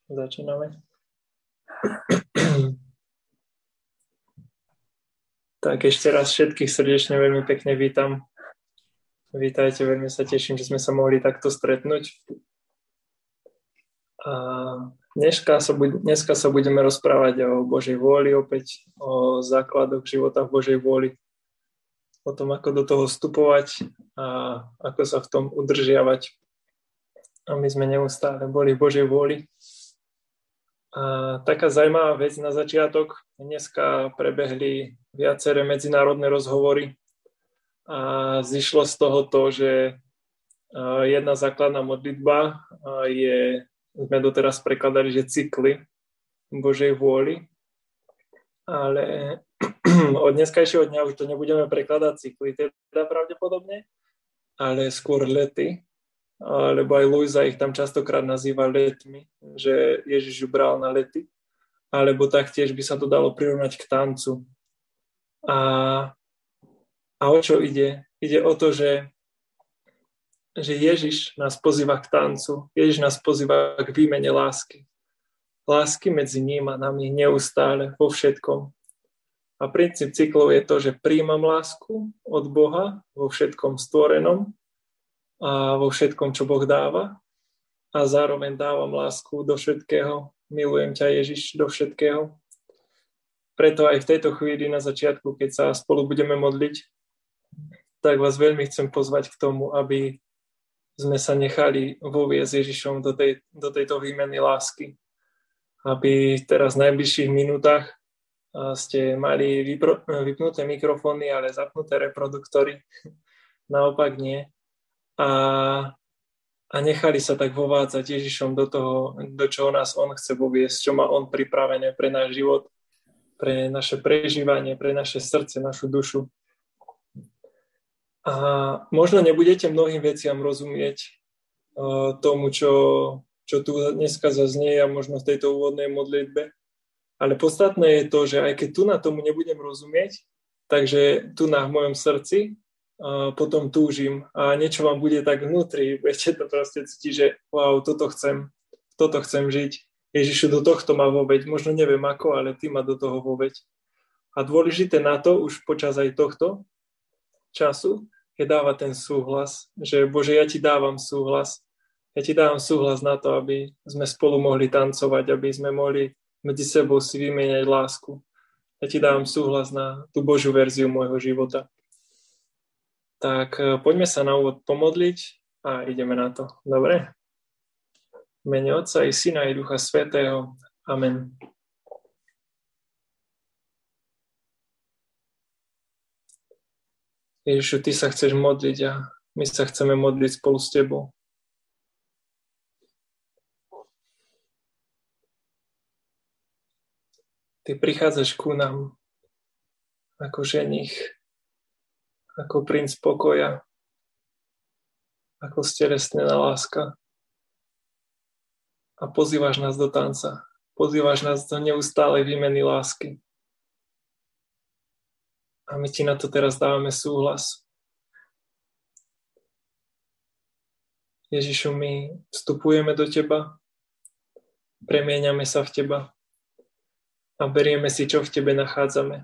Začíname. Tak ešte raz všetkých srdečne veľmi pekne vítam. Vítajte, veľmi sa teším, že sme sa mohli takto stretnúť. A dneska sa budeme rozprávať o Božej vôli, opäť o základoch života v Božej vôli, o tom, ako do toho vstupovať a ako sa v tom udržiavať. A my sme neustále boli v Božej vôli. A taká zaujímavá vec na začiatok. Dneska prebehli viaceré medzinárodné rozhovory a zišlo z toho to, že jedna základná modlitba sme doteraz prekladali, že cykly Božej vôli, ale od dneskajšieho dňa už to nebudeme prekladať cykly, teda pravdepodobne, ale skôr lety, lebo aj Luisa ich tam častokrát nazýva letmi, že Ježiš ju bral na lety, alebo taktiež by sa to dalo prirovnať k tancu. A o čo ide? Ide o to, že Ježiš nás pozýva k tancu, Ježiš nás pozýva k výmene lásky. Lásky medzi ním a nami neustále, vo všetkom. A princíp cyklov je to, že prijímam lásku od Boha vo všetkom stvorenom, a vo všetkom, čo Boh dáva, a zároveň dávam lásku do všetkého. Milujem ťa, Ježiš, do všetkého. Preto aj v tejto chvíli na začiatku, keď sa spolu budeme modliť, tak vás veľmi chcem pozvať k tomu, aby sme sa nechali voviesť Ježišom do tejto výmeny lásky. Aby teraz v najbližších minútach ste mali vypnuté mikrofóny, ale zapnuté reproduktory. Naopak nie. A nechali sa tak vovádzať Ježišom do toho, do čoho nás on chce voviesť, čo má on pripravené pre náš život, pre naše prežívanie, pre naše srdce, našu dušu. A možno nebudete mnohým veciam rozumieť tomu, čo tu dneska zaznie a možno v tejto úvodnej modlitbe, ale podstatné je to, že aj keď tu na tomu nebudem rozumieť, takže tu v mojom srdci potom túžim a niečo vám bude tak vnútri, budete to proste cítiť, že wow, toto chcem žiť. Ježišu, do tohto ma voveď, možno neviem ako, ale ty ma do toho voveď. A dôležité na to, už počas aj tohto času, je dávať ten súhlas, že Bože, ja ti dávam súhlas. Ja ti dávam súhlas na to, aby sme spolu mohli tancovať, aby sme mohli medzi sebou si vymieňať lásku. Ja ti dávam súhlas na tú Božiu verziu môjho života. Tak poďme sa na úvod pomodliť a ideme na to. Dobre? V mene Otca i Syna i Ducha Svätého. Amen. Ježišu, ty sa chceš modliť a my sa chceme modliť spolu s tebou. Ty prichádzaš ku nám ako ženich, ako princ pokoja, ako stelesnená láska. A pozývaš nás do tanca. Pozývaš nás do neustálej výmeny lásky. A my ti na to teraz dávame súhlas. Ježišu, my vstupujeme do teba, premieňame sa v teba a berieme si, čo v tebe nachádzame.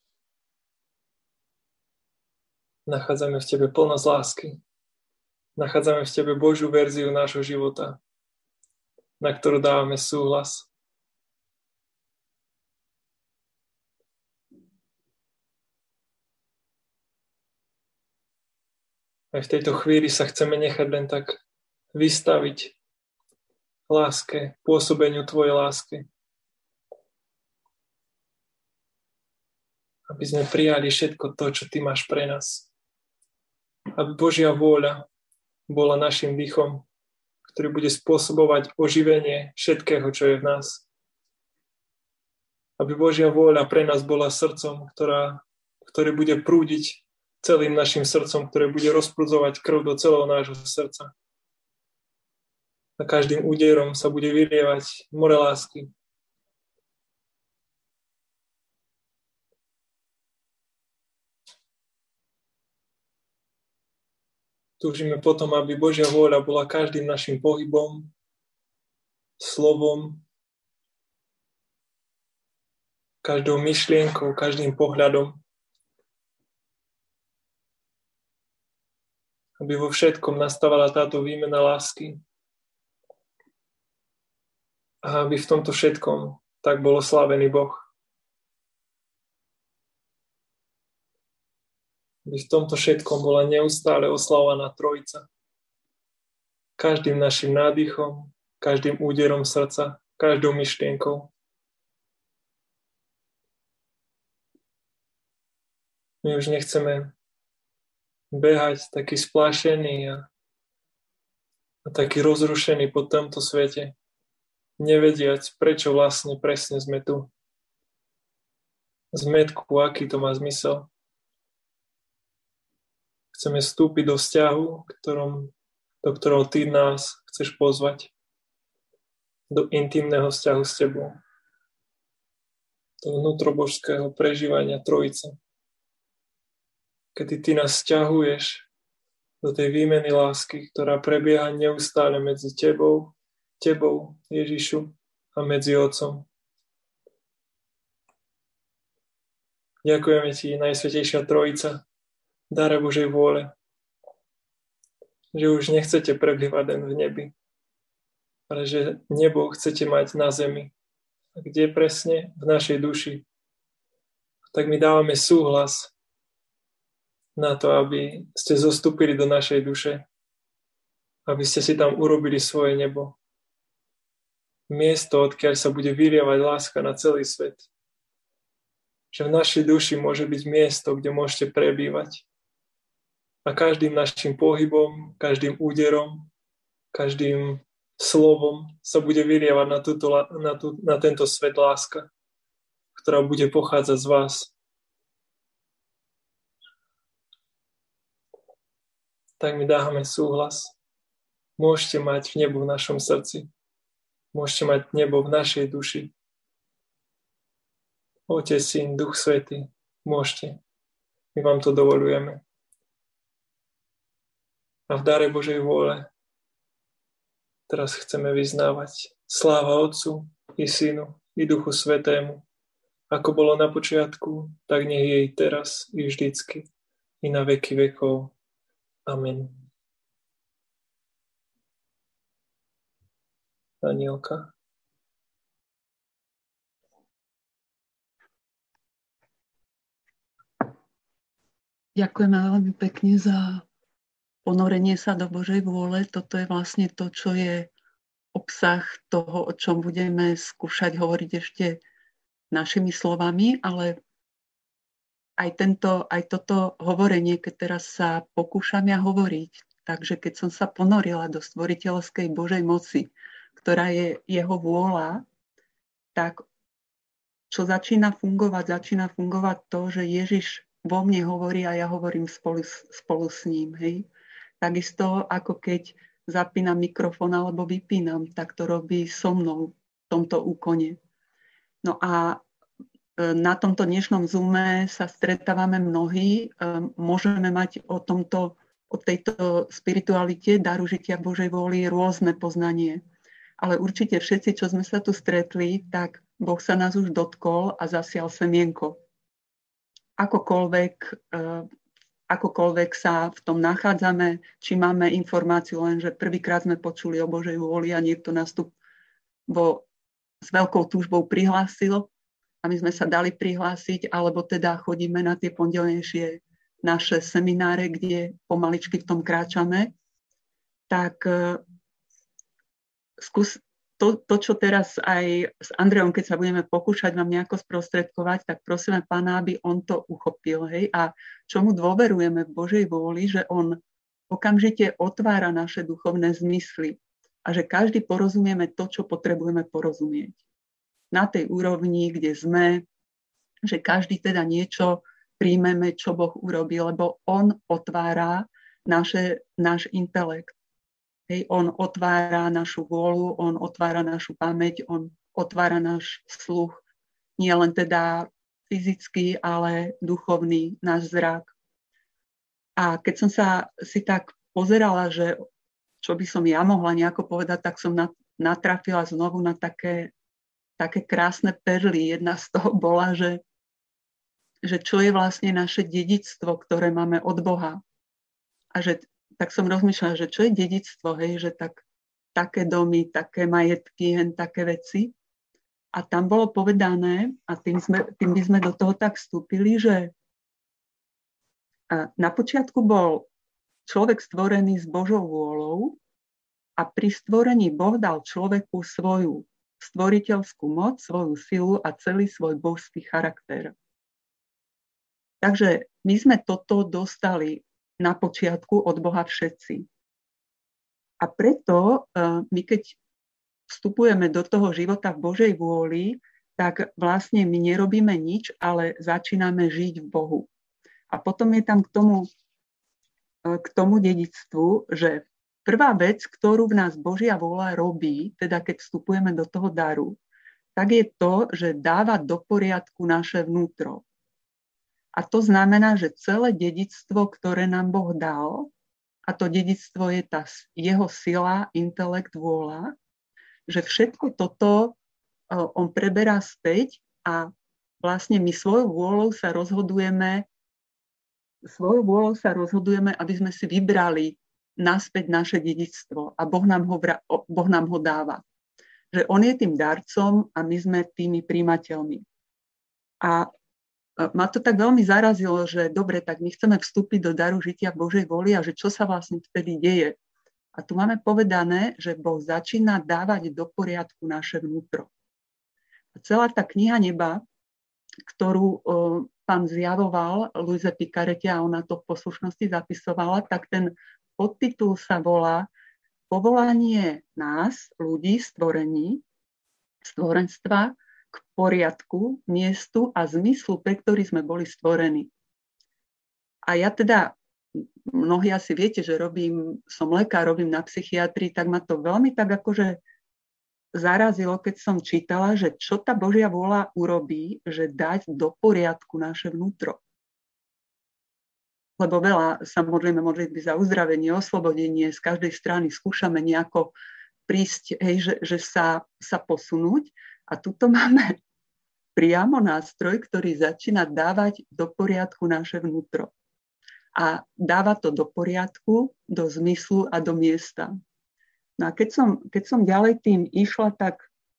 Nachádzame v tebe plnosť lásky. Nachádzame v tebe Božiu verziu nášho života, na ktorú dávame súhlas. Aj v tejto chvíli sa chceme nechať len tak vystaviť láske, pôsobeniu tvojej lásky. Aby sme prijali všetko to, čo ty máš pre nás. Aby Božia vôľa bola našim dýchom, ktorý bude spôsobovať oživenie všetkého, čo je v nás. Aby Božia vôľa pre nás bola srdcom, ktoré bude prúdiť celým našim srdcom, ktoré bude rozprudzovať krv do celého nášho srdca. A každým úderom sa bude vylievať more lásky. Túžime potom, aby Božia vôľa bola každým našim pohybom, slovom každou myšlienkou, každým pohľadom. Aby vo všetkom nastávala táto výmena lásky. A aby v tomto všetkom tak bol oslávený Boh. Aby v tomto všetkom bola neustále oslávaná Trojica. Každým našim nádychom, každým úderom srdca, každou myšlienkou. My už nechceme behať taký splášený a taký rozrušený po tomto svete, nevediac, prečo vlastne presne sme tu. Zmetku, aký to má zmysel. Chceme vstúpiť do vzťahu, do ktorého ty nás chceš pozvať. Do intimného vzťahu s tebou. Do vnútrobožského prežívania Trojice. Kedy ty nás sťahuješ do tej výmeny lásky, ktorá prebieha neustále medzi tebou, Ježišu, a medzi Otcom. Ďakujeme ti, Najsvätejšia Trojica, dare Božej vôle, že už nechcete prebývať len v nebi, ale že nebo chcete mať na zemi. A kde presne? V našej duši. Tak my dávame súhlas na to, aby ste zostúpili do našej duše, aby ste si tam urobili svoje nebo. Miesto, odkiaľ sa bude vylievať láska na celý svet. Že v našej duši môže byť miesto, kde môžete prebývať. A každým našim pohybom, každým úderom, každým slovom sa bude vylievať na tento svet láska, ktorá bude pochádzať z vás. Tak mi dáme súhlas. Môžete mať nebo v našom srdci. Môžete mať nebo v našej duši. Otec, Syn, Duch Svätý, môžete. My vám to dovoľujeme. A v dare Božej vôle teraz chceme vyznávať sláva Otcu i Synu i Duchu Svätému, ako bolo na počiatku, tak nech je i teraz i vždycky i na veky vekov. Amen. Danielka. Ďakujeme veľmi pekne za ponorenie sa do Božej vôle. Toto je vlastne to, čo je obsah toho, o čom budeme skúšať hovoriť ešte našimi slovami, ale aj toto hovorenie, keď teraz sa pokúšam ja hovoriť, takže keď som sa ponorila do stvoriteľskej Božej moci, ktorá je jeho vôľa, tak čo začína fungovať to, že Ježiš vo mne hovorí a ja hovorím spolu s ním. Hej? Takisto ako keď zapínam mikrofón alebo vypínam, tak to robí so mnou v tomto úkone. No a na tomto dnešnom Zoome sa stretávame mnohí. Môžeme mať o tejto spiritualite, daru žitia Božej vôli rôzne poznanie. Ale určite všetci, čo sme sa tu stretli, tak Boh sa nás už dotkol a zasial semienko. Akokoľvek sa v tom nachádzame, či máme informáciu len, že prvýkrát sme počuli o Božej vôli a niekto nás tu s veľkou túžbou prihlásil a my sme sa dali prihlásiť, alebo teda chodíme na tie pondelnejšie naše semináre, kde pomaličky v tom kráčame, tak skús to, čo teraz aj s Andreom, keď sa budeme pokúšať vám nejako sprostredkovať, tak prosíme Pána, aby on to uchopil. Hej? A čomu dôverujeme v Božej vôli, že on okamžite otvára naše duchovné zmysly a že každý porozumieme to, čo potrebujeme porozumieť. Na tej úrovni, kde sme, že každý teda niečo príjmeme, čo Boh urobil, lebo on otvára náš intelekt. Hej, on otvára našu vôľu, on otvára našu pamäť, on otvára náš sluch, nie len teda fyzický, ale duchovný, náš zrak. A keď som sa si tak pozerala, že čo by som ja mohla nejako povedať, tak som natrafila znovu na také také krásne perly. Jedna z toho bola, že čo je vlastne naše dedičstvo, ktoré máme od Boha. A tak som rozmýšľala, že čo je dedičstvo, hej, že také domy, také majetky, také veci. A tam bolo povedané, a tým by sme do toho tak vstúpili, že na počiatku bol človek stvorený s Božou vôľou a pri stvorení Boh dal človeku svoju stvoriteľskú moc, svoju silu a celý svoj božský charakter. Takže my sme toto dostali na počiatku od Boha všetci. A preto my keď vstupujeme do toho života v Božej vôli, tak vlastne my nerobíme nič, ale začíname žiť v Bohu. A potom je tam k tomu dedičstvu, že prvá vec, ktorú v nás Božia vôľa robí, teda keď vstupujeme do toho daru, tak je to, že dáva do poriadku naše vnútro. A to znamená, že celé dedičstvo, ktoré nám Boh dal, a to dedičstvo je tá jeho sila, intelekt, vôľa, že všetko toto on preberá späť a vlastne my svojou vôľou sa rozhodujeme, aby sme si vybrali naspäť naše dedičstvo a Boh nám ho dáva. Že on je tým darcom a my sme tými prijímateľmi. A ma to tak veľmi zarazilo, že dobre, tak my chceme vstúpiť do daru žitia v Božej vôli a že čo sa vlastne vtedy deje. A tu máme povedané, že Boh začína dávať do poriadku naše vnútro. A celá tá kniha neba, ktorú pán zjavoval Louise Picarete a ona to v poslušnosti zapisovala, tak ten podtitul sa volá Povolanie nás, ľudí, stvorenstva k poriadku, miestu a zmyslu, pre ktorý sme boli stvorení. A ja teda, mnohí asi viete, že som lekár, robím na psychiatrii, tak ma to veľmi tak akože zarazilo, keď som čítala, že čo tá Božia vôľa urobí, že dať do poriadku naše vnútro. Lebo veľa sa modlíme modlitby za uzdravenie, oslobodenie, z každej strany skúšame nejako prísť, že sa posunúť. A tuto máme priamo nástroj, ktorý začína dávať do poriadku naše vnútro. A dáva to do poriadku, do zmyslu a do miesta. No a keď som ďalej tým išla, tak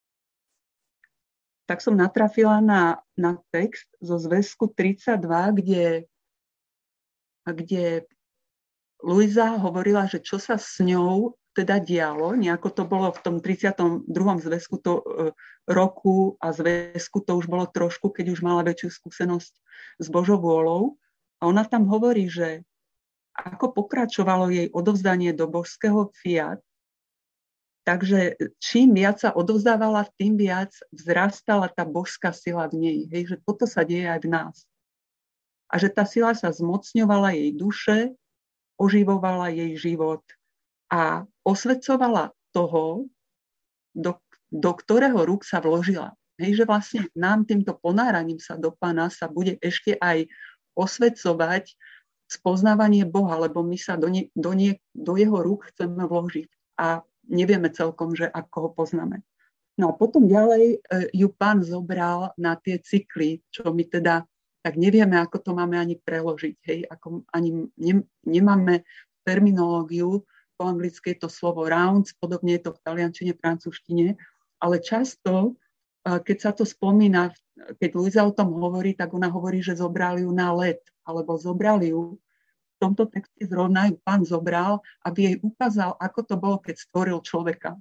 som natrafila na text zo zväzku 32, kde Luisa hovorila, že čo sa s ňou teda dialo, nejako to bolo v tom 32. zväzku roku a zväzku to už bolo trošku, keď už mala väčšiu skúsenosť s Božou vôľou. A ona tam hovorí, že ako pokračovalo jej odovzdanie do božského fiat, takže čím viac sa odovzdávala, tým viac vzrastala tá božská sila v nej. Že toto sa deje aj v nás. A že tá sila sa zmocňovala jej duše, oživovala jej život a osvedcovala toho, do ktorého rúk sa vložila. Že vlastne nám týmto ponáraním sa do Pána sa bude ešte aj osvedcovať spoznávanie Boha, lebo my sa do jeho rúk chceme vložiť a nevieme celkom, že ako ho poznáme. No a potom ďalej ju Pán zobral na tie cykly, čo my teda tak nevieme, ako to máme ani preložiť. Ako ani nemáme terminológiu, po anglicky je to slovo rounds, podobne je to v taliančine, francúzštine, ale často, keď sa to spomína, keď Luisa o tom hovorí, tak ona hovorí, že zobrali ju na let, alebo zobrali ju, v tomto texte zrovna ju Pán zobral, aby jej ukázal, ako to bolo, keď stvoril človeka.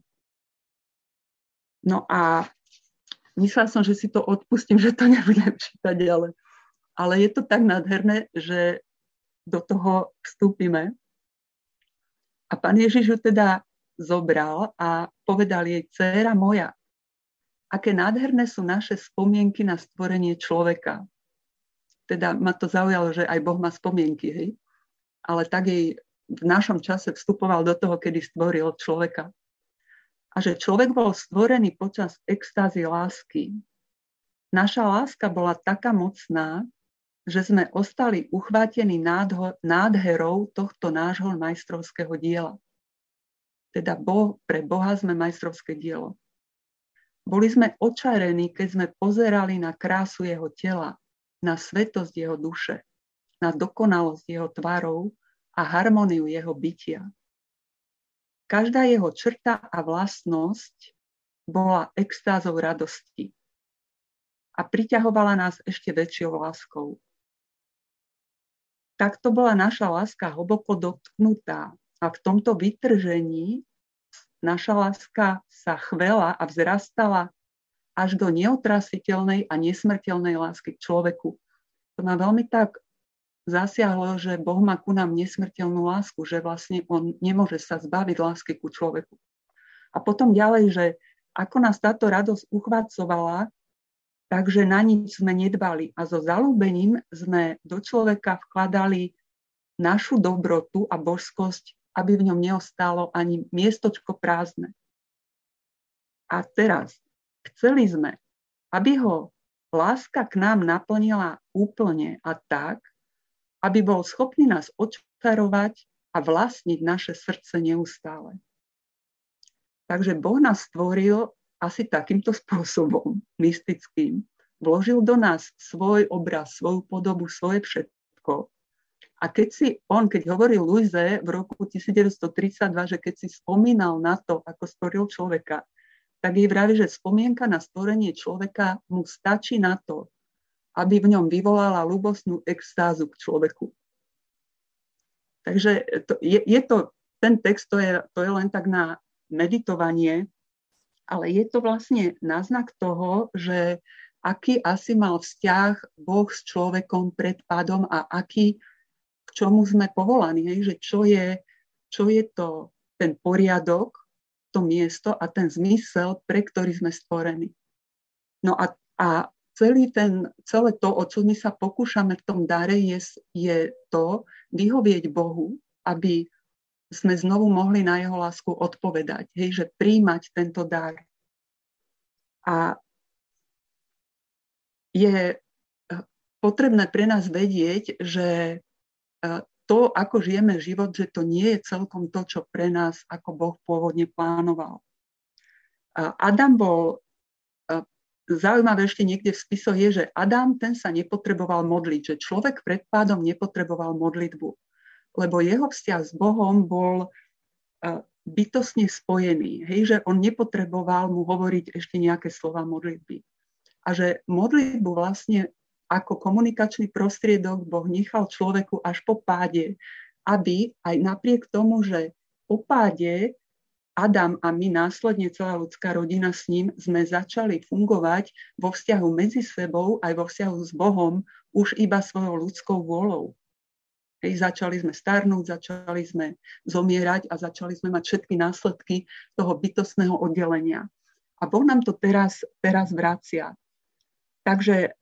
No a myslela som, že si to odpustím, že to nebudem čítať, ale je to tak nádherné, že do toho vstúpime. A Pán Ježiš ju teda zobral a povedal jej: dcéra moja, aké nádherné sú naše spomienky na stvorenie človeka. Teda ma to zaujalo, že aj Boh má spomienky, hej? Ale tak jej v našom čase vstupoval do toho, kedy stvoril človeka. A že človek bol stvorený počas extázy lásky. Naša láska bola taká mocná, že sme ostali uchvátení nádherou tohto nášho majstrovského diela. Teda pre Boha sme majstrovské dielo. Boli sme očarení, keď sme pozerali na krásu jeho tela, na svetosť jeho duše, na dokonalosť jeho tvarov a harmóniu jeho bytia. Každá jeho črta a vlastnosť bola extázou radosti a priťahovala nás ešte väčšou láskou. Takto bola naša láska hlboko dotknutá a v tomto vytržení naša láska sa chvela a vzrastala až do neotrasiteľnej a nesmrteľnej lásky k človeku. To ma veľmi tak zasiahlo, že Boh má ku nám nesmrteľnú lásku, že vlastne on nemôže sa zbaviť lásky ku človeku. A potom ďalej, že ako nás táto radosť uchvácovala, takže na nič sme nedbali a so zaľúbením sme do človeka vkladali našu dobrotu a božskosť, aby v ňom neostalo ani miestočko prázdne. A teraz chceli sme, aby ho láska k nám naplnila úplne a tak, aby bol schopný nás očarovať a vlastniť naše srdce neustále. Takže Boh nás stvoril asi takýmto spôsobom, mystickým. Vložil do nás svoj obraz, svoju podobu, svoje všetko. A keď hovoril Luise v roku 1932, že keď si spomínal na to, ako stvoril človeka, tak jej vraví, že spomienka na stvorenie človeka mu stačí na to, aby v ňom vyvolala ľúbostnú extázu k človeku. Takže ten text to je len tak na meditovanie, ale je to vlastne náznak toho, že aký asi mal vzťah Boh s človekom pred pádom a k čomu sme povolaní, že čo je to ten poriadok, to miesto a ten zmysel, pre ktorý sme stvorení. No a celé to, o čo my sa pokúšame v tom dare, je to vyhovieť Bohu, aby sme znovu mohli na jeho lásku odpovedať, že príjmať tento dar. A je potrebné pre nás vedieť, že to, ako žijeme život, že to nie je celkom to, čo pre nás ako Boh pôvodne plánoval. Adam bol zaujímavé ešte niekde v spisoch je, že Adam ten sa nepotreboval modliť, že človek pred pádom nepotreboval modlitbu, lebo jeho vzťah s Bohom bol bytostne spojený, že on nepotreboval mu hovoriť ešte nejaké slova modlitby. A že modlitbu vlastne ako komunikačný prostriedok Boh nechal človeku až po páde, aby aj napriek tomu, že po páde Adam a my následne celá ľudská rodina s ním sme začali fungovať vo vzťahu medzi sebou aj vo vzťahu s Bohom už iba svojou ľudskou vôľou. Začali sme starnúť, začali sme zomierať a začali sme mať všetky následky toho bytostného oddelenia. A Boh nám to teraz vracia. Takže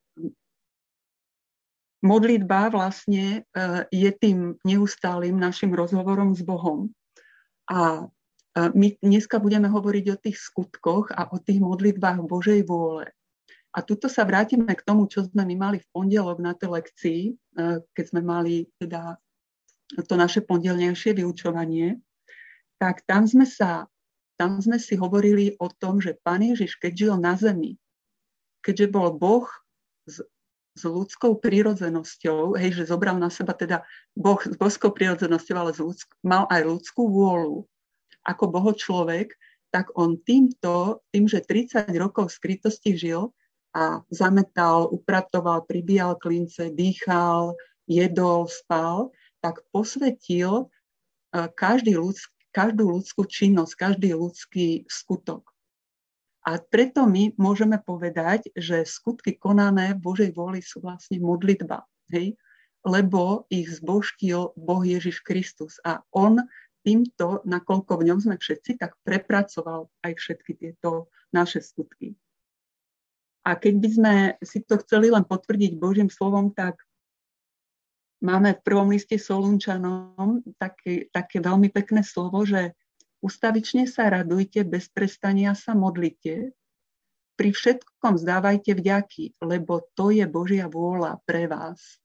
modlitba vlastne je tým neustálým našim rozhovorom s Bohom. A my dneska budeme hovoriť o tých skutkoch a o tých modlitbách Božej vôle. A tuto sa vrátime k tomu, čo sme my mali v pondelok na tej lekcii, keď sme mali teda to naše pondelnejšie vyučovanie, tak tam sme si hovorili o tom, že Pán Ježiš, keď žil na zemi, keďže bol Boh s ľudskou prírodzenosťou, že zobral na seba teda Boh s božskou prírodzenosťou, ale mal aj ľudskú vôľu ako bohočlovek, tak on tým, že 30 rokov v skrytosti žil a zametal, upratoval, pribíjal klince, dýchal, jedol, spal, tak posvetil každú ľudskú činnosť, každý ľudský skutok. A preto my môžeme povedať, že skutky konané v Božej vôli sú vlastne modlitba, lebo ich zbožtil Boh Ježiš Kristus a on týmto, nakoľko v ňom sme všetci, tak prepracoval aj všetky tieto naše skutky. A keď by sme si to chceli len potvrdiť Božím slovom, tak máme v prvom liste Solunčanom také veľmi pekné slovo, že ustavične sa radujte, bez prestania sa modlite, pri všetkom zdávajte vďaky, lebo to je Božia vôľa pre vás.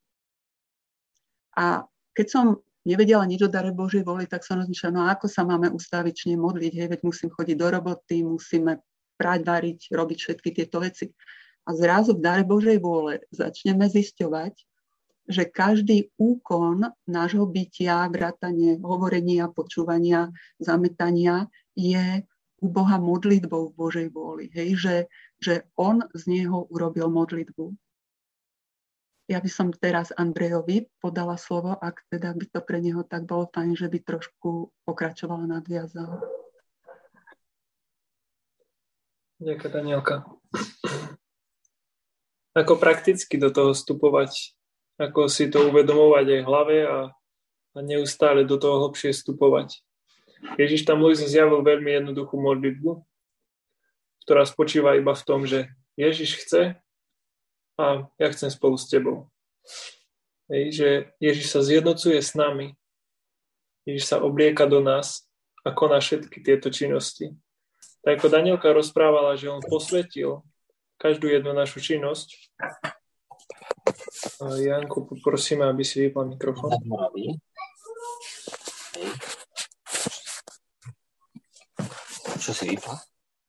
A keď som nevedela nič o dare Božej vôli, tak som rozmýšľala, no ako sa máme ustavične modliť, veď musím chodiť do roboty, musíme prať, variť, robiť všetky tieto veci. A zrazu v dare Božej vôle začneme zisťovať, že každý úkon nášho bytia, vrátanie, hovorenia, počúvania, zametania je u Boha modlitbou v Božej vôli. Hej? Že on z neho urobil modlitbu. Ja by som teraz Andrejovi podala slovo, ak teda by to pre neho tak bolo fajn, že by trošku pokračovala, nadviazala. Ďakujem, Danielka. Ako prakticky do toho vstupovať, ako si to uvedomovať aj v hlave a neustále do toho hlbšie vstupovať. Ježiš tam Mojžiš zjavil veľmi jednoduchú modlitbu, ktorá spočíva iba v tom, že Ježiš chce a ja chcem spolu s tebou. Že Ježiš sa zjednocuje s nami. Ježiš sa oblieka do nás a koná všetky tieto činnosti. Tak ako Danielka rozprávala, že on posvetil každú jednu našu činnosť. Janku, poprosíme, aby si vypal mikrofón. Čo si vypal?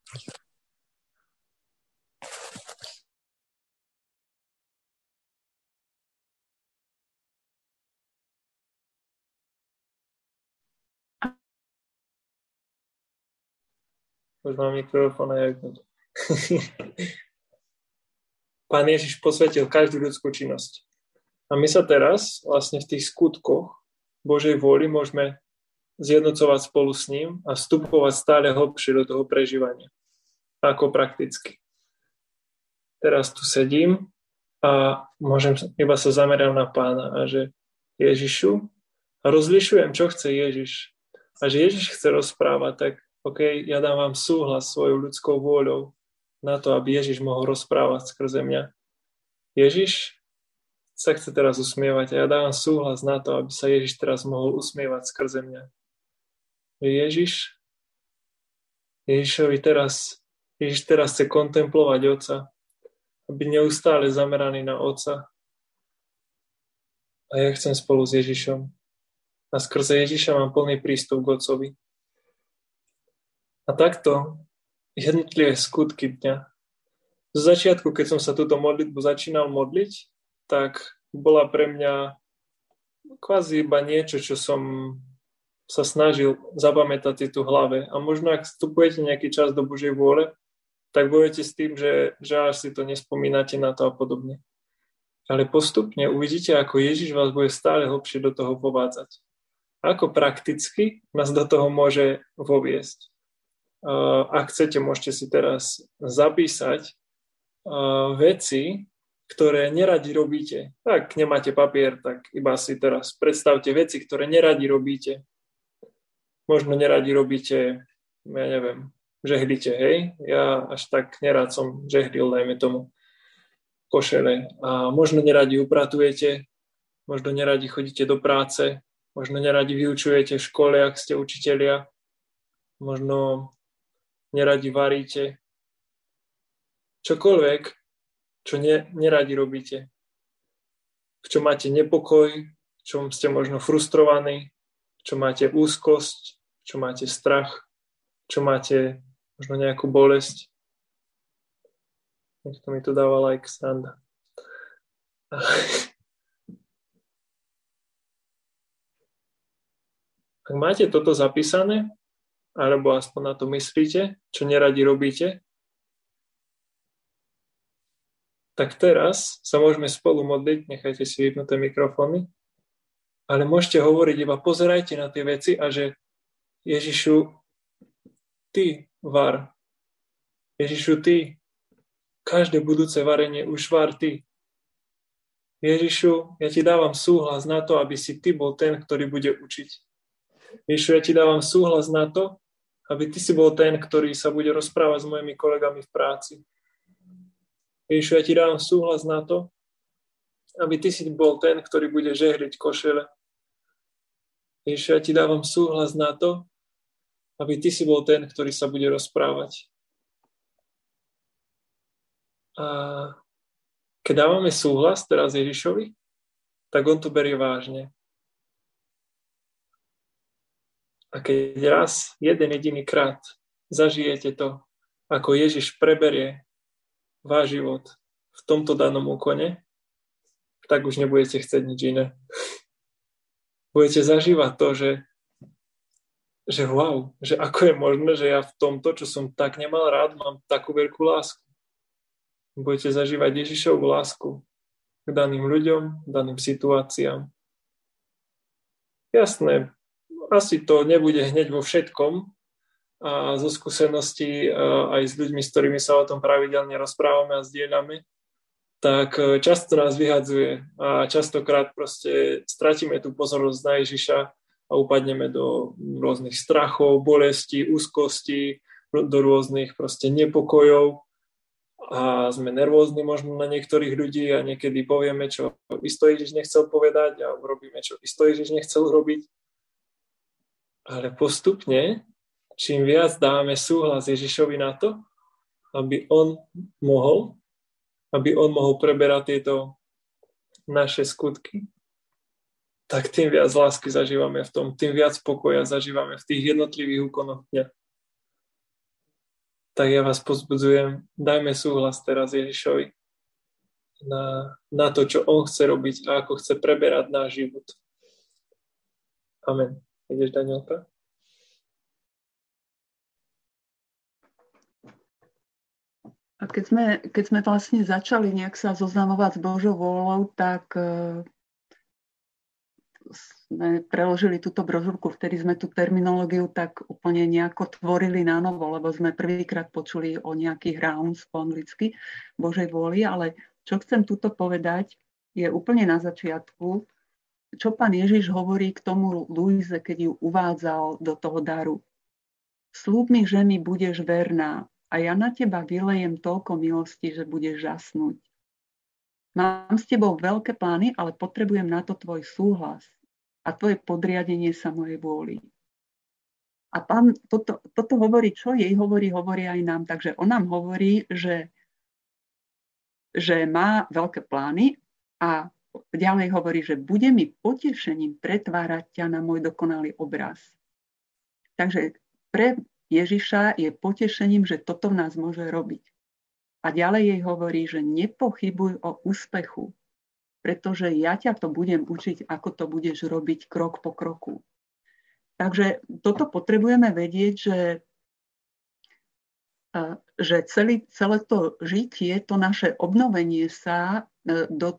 Už mám mikrofón a Pán Ježiš posvetil každú ľudskú činnosť. A my sa teraz vlastne v tých skutkoch Božej vôli môžeme zjednocovať spolu s ním a vstupovať stále hlbšie do toho prežívania. Ako prakticky. Teraz tu sedím a môžem iba sa zamerať na Pána a že Ježišu a rozlišujem, čo chce Ježiš. A že Ježiš chce rozprávať, tak OK, ja dám vám súhlas svojou ľudskou vôľou na to, aby Ježiš mohol rozprávať skrze mňa. Ježiš sa chce teraz usmievať a ja dávam súhlas na to, aby sa Ježiš teraz mohol usmievať skrze mňa. Ježiš teraz chce kontemplovať Otca, aby neustále zameraný na Otca. A ja chcem spolu s Ježišom. A skrze Ježiša mám plný prístup k Otcovi. A takto jednotlivé skutky dňa. Z začiatku, keď som sa túto modlitbu začínal modliť, tak bola pre mňa kvázi iba niečo, čo som sa snažil zapamätať tu v hlave. A možno, ak vstupujete nejaký čas do Božej vôle, tak budete s tým, že až si to nespomínate na to a podobne. Ale postupne uvidíte, ako Ježiš vás bude stále hlbšie do toho povádzať. Ako prakticky nás do toho môže voviesť. Ak chcete, môžete si teraz zapísať veci, ktoré neradi robíte. Ak nemáte papier, tak iba si teraz predstavte veci, ktoré neradi robíte. Možno neradi robíte, ja neviem, žehlite, hej? Ja až tak nerád som žehlil, dajme tomu, košele. A možno neradi upratujete, možno neradi chodíte do práce, možno neradi vyučujete v škole, ak ste učitelia, možno neradi varíte. Čokoľvek, čo neradi robíte. V čom máte nepokoj, v čom ste možno frustrovaní, v čom máte úzkosť, v čom máte strach, v čom máte možno nejakú bolesť. Niekto mi tu dáva like, sranda. Ak máte toto zapísané, alebo aspoň na to myslíte, čo neradi robíte, tak teraz sa môžeme spolu modliť, nechajte si vypnuté mikrofóny, ale môžete hovoriť iba pozerajte na tie veci a že Ježišu, ty var. Ježišu, ty každé budúce varenie už var ty. Ježišu, ja ti dávam súhlas na to, aby si ty bol ten, ktorý bude učiť. Ježišu, ja ti dávam súhlas na to, aby ty si bol ten, ktorý sa bude rozprávať s mojimi kolegami v práci. Ježišu, ja ti dávam súhlas na to, aby ty si bol ten, ktorý bude žehliť košele. Ježišu, ja ti dávam súhlas na to, aby ty si bol ten, ktorý sa bude rozprávať. A keď dávame súhlas teraz Ježišovi, tak on to berie vážne. A keď raz, jeden jediný krát zažijete to, ako Ježiš preberie váš život v tomto danom úkone, tak už nebudete chcieť nič iné. Budete zažívať to, že wow, že ako je možné, že ja v tomto, čo som tak nemal rád, mám takú veľkú lásku. Budete zažívať Ježišovu lásku k daným ľuďom, daným situáciám. Jasné, asi to nebude hneď vo všetkom a zo skúseností aj s ľuďmi, s ktorými sa o tom pravidelne rozprávame a zdieľame, tak často nás vyhadzuje a častokrát proste stratíme tú pozornosť na Ježiša a upadneme do rôznych strachov, bolestí, úzkostí, do rôznych proste nepokojov a sme nervózni možno na niektorých ľudí a niekedy povieme, čo isto Ježiš nechcel povedať a urobíme, čo isto Ježiš nechcel urobiť. Ale postupne, čím viac dáme súhlas Ježišovi na to, aby on mohol preberať tieto naše skutky, tak tým viac lásky zažívame v tom, tým viac pokoja zažívame v tých jednotlivých úkonoch dňa. Tak ja vás pozbudzujem, dajme súhlas teraz Ježišovi na to, čo on chce robiť a ako chce preberať náš život. Amen. Ideš, Danielka? A keď sme vlastne začali nejak sa zoznamovať s Božou vôľou, tak sme preložili túto brožúrku, vtedy sme tú terminológiu tak úplne nejako tvorili na novo, lebo sme prvýkrát počuli o nejakých rounds po anglicky Božej vôli, ale čo chcem tuto povedať, je úplne na začiatku, čo Pán Ježiš hovorí k tomu Luize, keď ju uvádzal do toho daru. Sľub mi, že mi budeš verná a ja na teba vylejem toľko milosti, že budeš žasnúť. Mám s tebou veľké plány, ale potrebujem na to tvoj súhlas a tvoje podriadenie sa mojej vôli. A Pán toto hovorí, čo jej hovorí aj nám. Takže on nám hovorí, že má veľké plány a ďalej hovorí, že bude mi potešením pretvárať ťa na môj dokonalý obraz. Takže pre Ježiša je potešením, že toto v nás môže robiť. A ďalej jej hovorí, že nepochybuj o úspechu, pretože ja ťa to budem učiť, ako to budeš robiť krok po kroku. Takže toto potrebujeme vedieť, že celé to žitie, to naše obnovenie sa do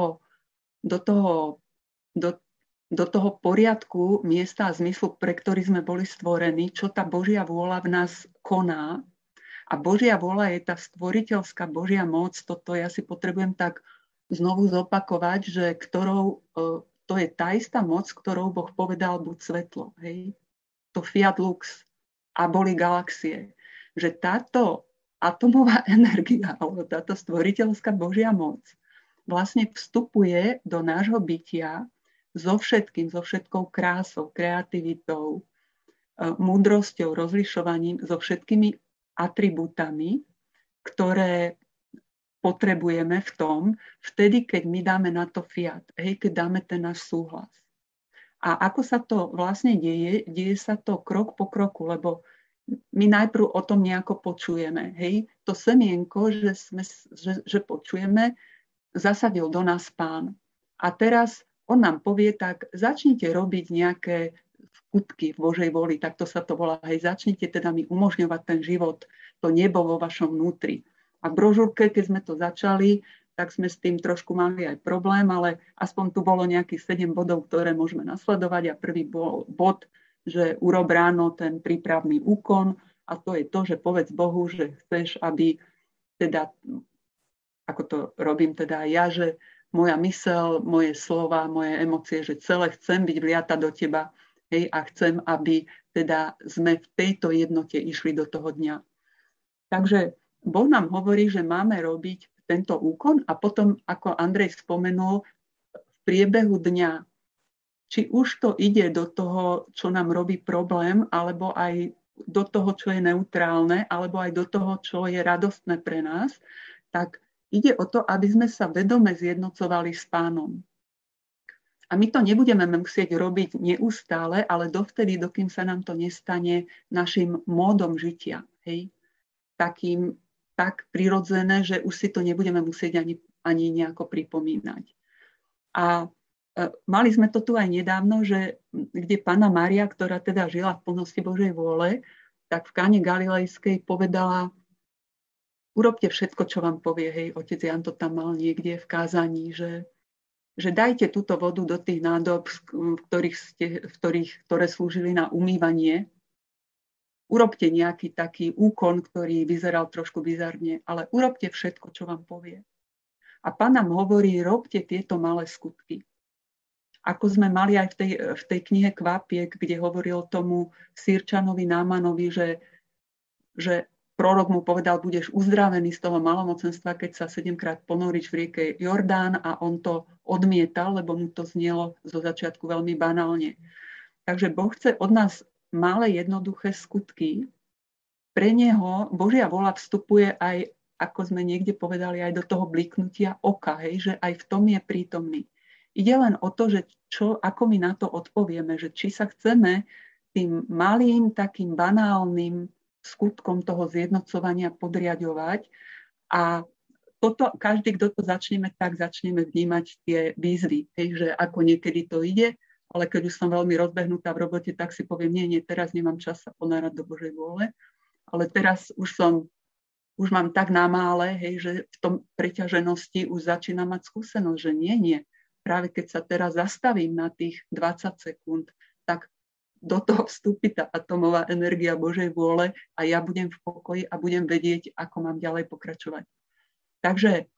toho poriadku, miesta a zmyslu, pre ktorý sme boli stvorení, čo tá Božia vôľa v nás koná. A Božia vôľa je tá stvoriteľská Božia moc. Toto ja si potrebujem tak znovu zopakovať, že to je tá istá moc, ktorou Boh povedal buď svetlo. Hej? To fiat lux a boli galaxie. Že táto atomová energia, alebo táto stvoriteľská Božia moc vlastne vstupuje do nášho bytia so všetkou krásou, kreativitou, múdrosťou, rozlišovaním, so všetkými atribútami, ktoré potrebujeme vtedy, keď my dáme na to fiat, keď dáme ten náš súhlas. A ako sa to vlastne deje sa to krok po kroku, lebo my najprv o tom nejako počujeme. To semienko, že počujeme, zasadil do nás Pán. A teraz on nám povie, tak začnite robiť nejaké skutky v Božej voli, tak to sa to volá. Začnite teda mi umožňovať ten život, to nebo vo vašom vnútri. A v brožúrke, keď sme to začali, tak sme s tým trošku mali aj problém, ale aspoň tu bolo nejakých 7 bodov, ktoré môžeme nasledovať. A prvý bod, že urob ráno ten prípravný úkon, a to je to, že povedz Bohu, že chceš, aby teda, ako to robím teda aj ja, že moja myseľ, moje slova, moje emócie, že celé chcem byť vliata do teba, a chcem, aby teda sme v tejto jednote išli do toho dňa. Takže Boh nám hovorí, že máme robiť tento úkon a potom, ako Andrej spomenul, v priebehu dňa, či už to ide do toho, čo nám robí problém, alebo aj do toho, čo je neutrálne, alebo aj do toho, čo je radostné pre nás, tak ide o to, aby sme sa vedome zjednocovali s Pánom. A my to nebudeme musieť robiť neustále, ale dovtedy, dokým sa nám to nestane našim módom žitia. Hej? tak prirodzené, že už si to nebudeme musieť ani nejako pripomínať. A mali sme to tu aj nedávno, že kde Panna Mária, ktorá teda žila v plnosti Božej vôle, tak v Káne Galilejskej povedala: urobte všetko, čo vám povie, hej, otec Jan to tam mal niekde v kázaní, že dajte túto vodu do tých nádob, ktoré slúžili na umývanie. Urobte nejaký taký úkon, ktorý vyzeral trošku bizarne, ale urobte všetko, čo vám povie. A Pán nám hovorí: robte tieto malé skutky. Ako sme mali aj v tej knihe Kvapiek, kde hovoril tomu Sýrčanovi Námanovi, že prorok mu povedal: budeš uzdravený z toho malomocenstva, keď sa 7-krát ponoríš v rieke Jordán, a on to odmietal, lebo mu to znelo zo začiatku veľmi banálne. Takže Boh chce od nás malé jednoduché skutky. Pre neho Božia vôľa vstupuje aj, ako sme niekde povedali, aj do toho bliknutia oka, hej, že aj v tom je prítomný. Ide len o to, že ako my na to odpovieme, že či sa chceme tým malým, takým banálnym skutkom toho zjednocovania podriadovať, a toto, každý, kto to začneme, tak začneme vnímať tie výzvy, hej, že ako niekedy to ide, ale keď už som veľmi rozbehnutá v robote, tak si poviem: nie, teraz nemám čas sa ponárať do Božej vôle, ale teraz už mám tak namále, hej, že v tom preťaženosti už začínam mať skúsenosť, že nie. Práve keď sa teraz zastavím na tých 20 sekúnd, tak do toho vstúpi tá atomová energia Božej vôle a ja budem v pokoji a budem vedieť, ako mám ďalej pokračovať. Takže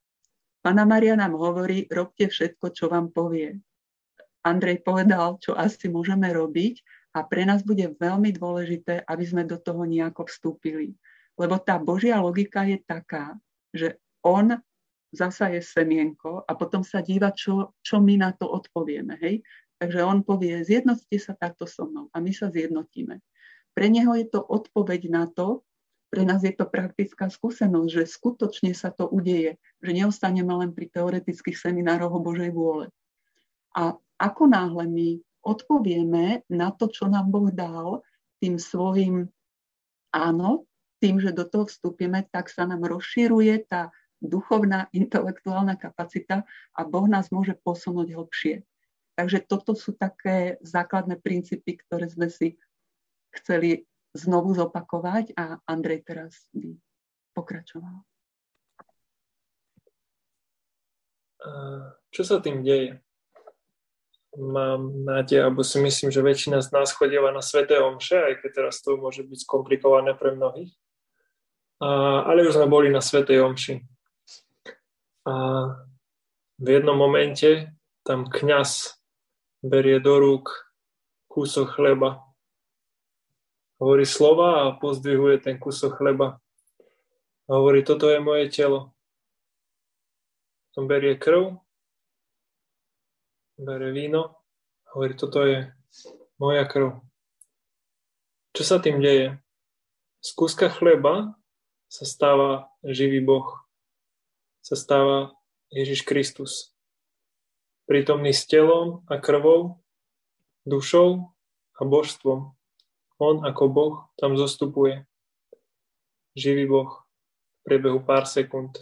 Panna Mária nám hovorí: robte všetko, čo vám povie. Andrej povedal, čo asi môžeme robiť, a pre nás bude veľmi dôležité, aby sme do toho nejako vstúpili. Lebo tá Božia logika je taká, že on zasaje semienko a potom sa díva, čo my na to odpovieme. Hej? Takže on povie: zjednoťte sa takto so mnou, a my sa zjednotíme. Pre neho je to odpoveď na to, pre nás je to praktická skúsenosť, že skutočne sa to udeje, že neostaneme len pri teoretických seminároch o Božej vôle. A ako náhle my odpovieme na to, čo nám Boh dal, tým svojim áno, tým, že do toho vstúpime, tak sa nám rozširuje tá duchovná, intelektuálna kapacita a Boh nás môže posunúť hlbšie. Takže toto sú také základné princípy, ktoré sme si chceli znovu zopakovať, a Andrej teraz by pokračoval. Čo sa tým deje? Mám nádej, alebo si myslím, že väčšina z nás chodila na sväté omše, aj keď teraz to môže byť skomplikované pre mnohých. Ale už sme boli na svätej omši. A v jednom momente tam kňaz berie do rúk kúsok chleba. Hovorí slova a pozdvihuje ten kúsok chleba. A hovorí: toto je moje telo. Potom berie krv, berie víno, hovorí: toto je moja krv. Čo sa tým deje? Z kúska chleba sa stáva živý Boh. Sa stáva Ježiš Kristus. Prítomný s telom a krvou, dušou a božstvom. On ako Boh tam zostupuje. Živý Boh v priebehu pár sekúnd.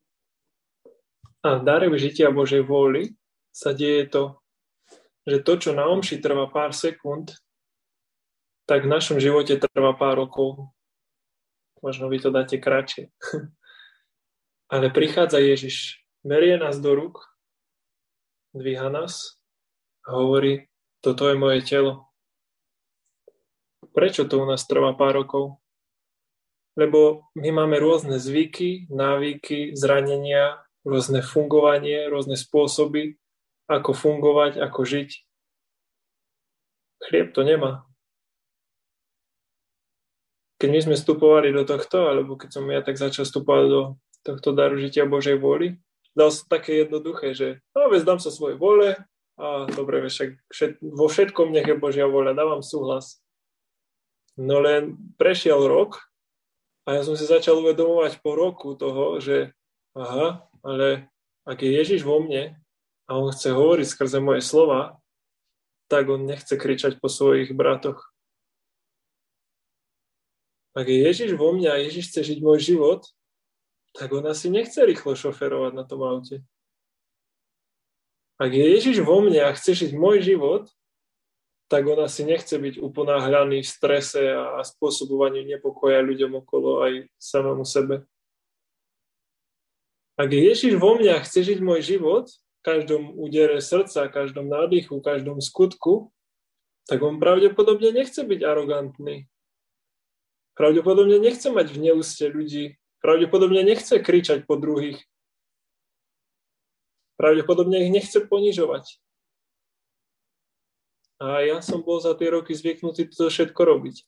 A v dare žitia Božej vôli sa deje to, že to, čo na omši trvá pár sekúnd, tak v našom živote trvá pár rokov. Možno vy to dáte kratšie. Ale prichádza Ježiš, berie nás do rúk, dvíha nás a hovorí: toto je moje telo. Prečo to u nás trvá pár rokov? Lebo my máme rôzne zvyky, návyky, zranenia, rôzne fungovanie, rôzne spôsoby, ako fungovať, ako žiť. Chlieb to nemá. Keď my sme vstupovali do tohto, alebo keď som ja tak začal vstupovať do tohto daru žitia Božej vôli, dal sa také jednoduché, že vzdám sa svojej vôle a dobre, vo všetkom nech je Božia vôľa, dávam súhlas. No len prešiel rok a ja som si začal uvedomovať po roku toho, že ale ak je Ježiš vo mne a on chce hovoriť skrze moje slova, tak on nechce kričať po svojich bratoch. Ak je Ježiš vo mne a Ježiš chce žiť môj život, tak on asi nechce rýchlo šoferovať na tom aute. Ak je Ježiš vo mne a chce žiť môj život, tak on asi nechce byť uponáhľaný v strese a spôsobovaní nepokoja ľuďom okolo aj samému sebe. Ak je Ježiš vo mne a chce žiť môj život, v každom údere srdca, každom nádychu, každom skutku, tak on pravdepodobne nechce byť arogantný. Pravdepodobne nechce mať v neúste ľudí. Pravdepodobne nechce kričať po druhých. Pravdepodobne ich nechce ponižovať. A ja som bol za tie roky zvyknutý to všetko robiť.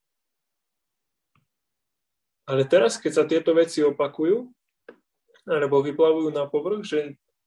Ale teraz, keď sa tieto veci opakujú, alebo vyplavujú na povrch, že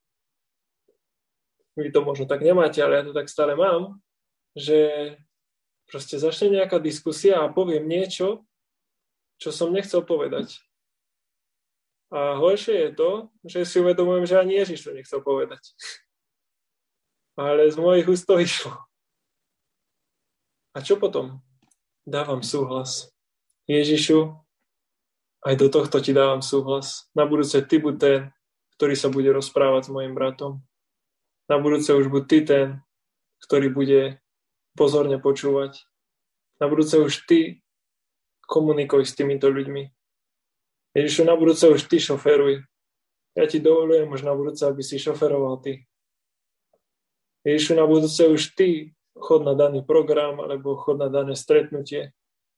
vy to možno tak nemáte, ale ja to tak stále mám, že proste začne nejaká diskusia a poviem niečo, čo som nechcel povedať. A horšie je to, že si uvedomujem, že ani Ježiš to nechcel povedať. Ale z mojich úst to vyšlo. A čo potom? Dávam súhlas. Ježišu, aj do tohto ti dávam súhlas. Na budúce ty buď ten, ktorý sa bude rozprávať s mojim bratom. Na budúce už buď ty ten, ktorý bude pozorne počúvať. Na budúce už ty komunikuj s týmito ľuďmi. Ježišu, na budúce už ty šoferuj. Ja ti dovolujem už na budúce, aby si šoferoval ty. Ježišu, na budúce už ty chod na daný program alebo chod na dané stretnutie.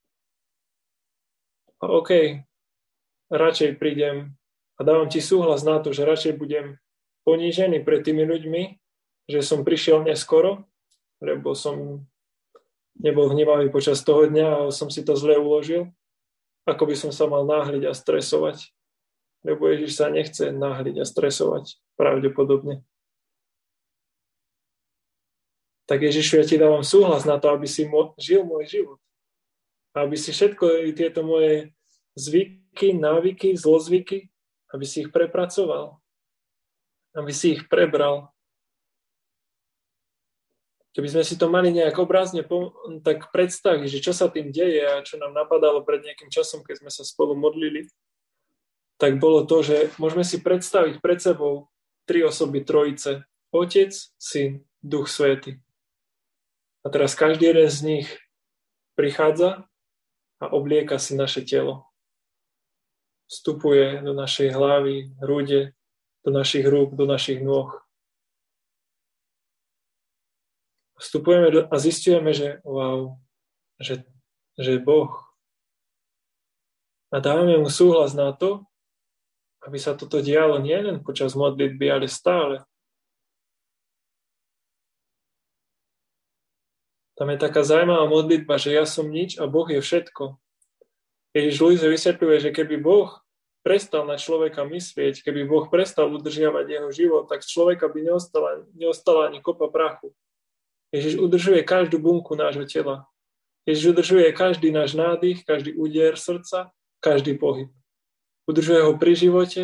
A okej, radšej prídem a dávam ti súhlas na to, že radšej budem ponížený pred tými ľuďmi, že som prišiel neskoro, lebo som nebol vnímavý počas toho dňa a som si to zle uložil, ako by som sa mal náhliť a stresovať. Lebo Ježiš sa nechce náhliť a stresovať, pravdepodobne. Tak Ježišu, ja ti dávam súhlas na to, aby si žil môj život. Aby si všetko tieto moje zvyky, návyky, zlozvyky, aby si ich prepracoval. Aby si ich prebral. Keby sme si to mali nejak obrazne tak predstaviť, že čo sa tým deje a čo nám napadalo pred nejakým časom, keď sme sa spolu modlili, tak bolo to, že môžeme si predstaviť pred sebou 3 osoby Trojice. Otec, Syn, Duch Svätý. A teraz každý jeden z nich prichádza a oblieka si naše telo. Vstupuje do našej hlavy, hrude, do našich rúk, do našich nôh. Vstupujeme a zistujeme, že wow, že Boh. A dávame mu súhlas na to, aby sa toto dialo nielen počas modlitby, ale stále. Tam je taká zaujímavá modlitba, že ja som nič a Boh je všetko. Ježiš Luise vysvetľuje, že keby Boh prestal na človeka myslieť, keby Boh prestal udržiavať jeho život, tak z človeka by neostala ani kopa prachu. Ježiš udržuje každú bunku nášho tela. Ježiš udržuje každý náš nádych, každý úder srdca, každý pohyb. Udržuje ho pri živote,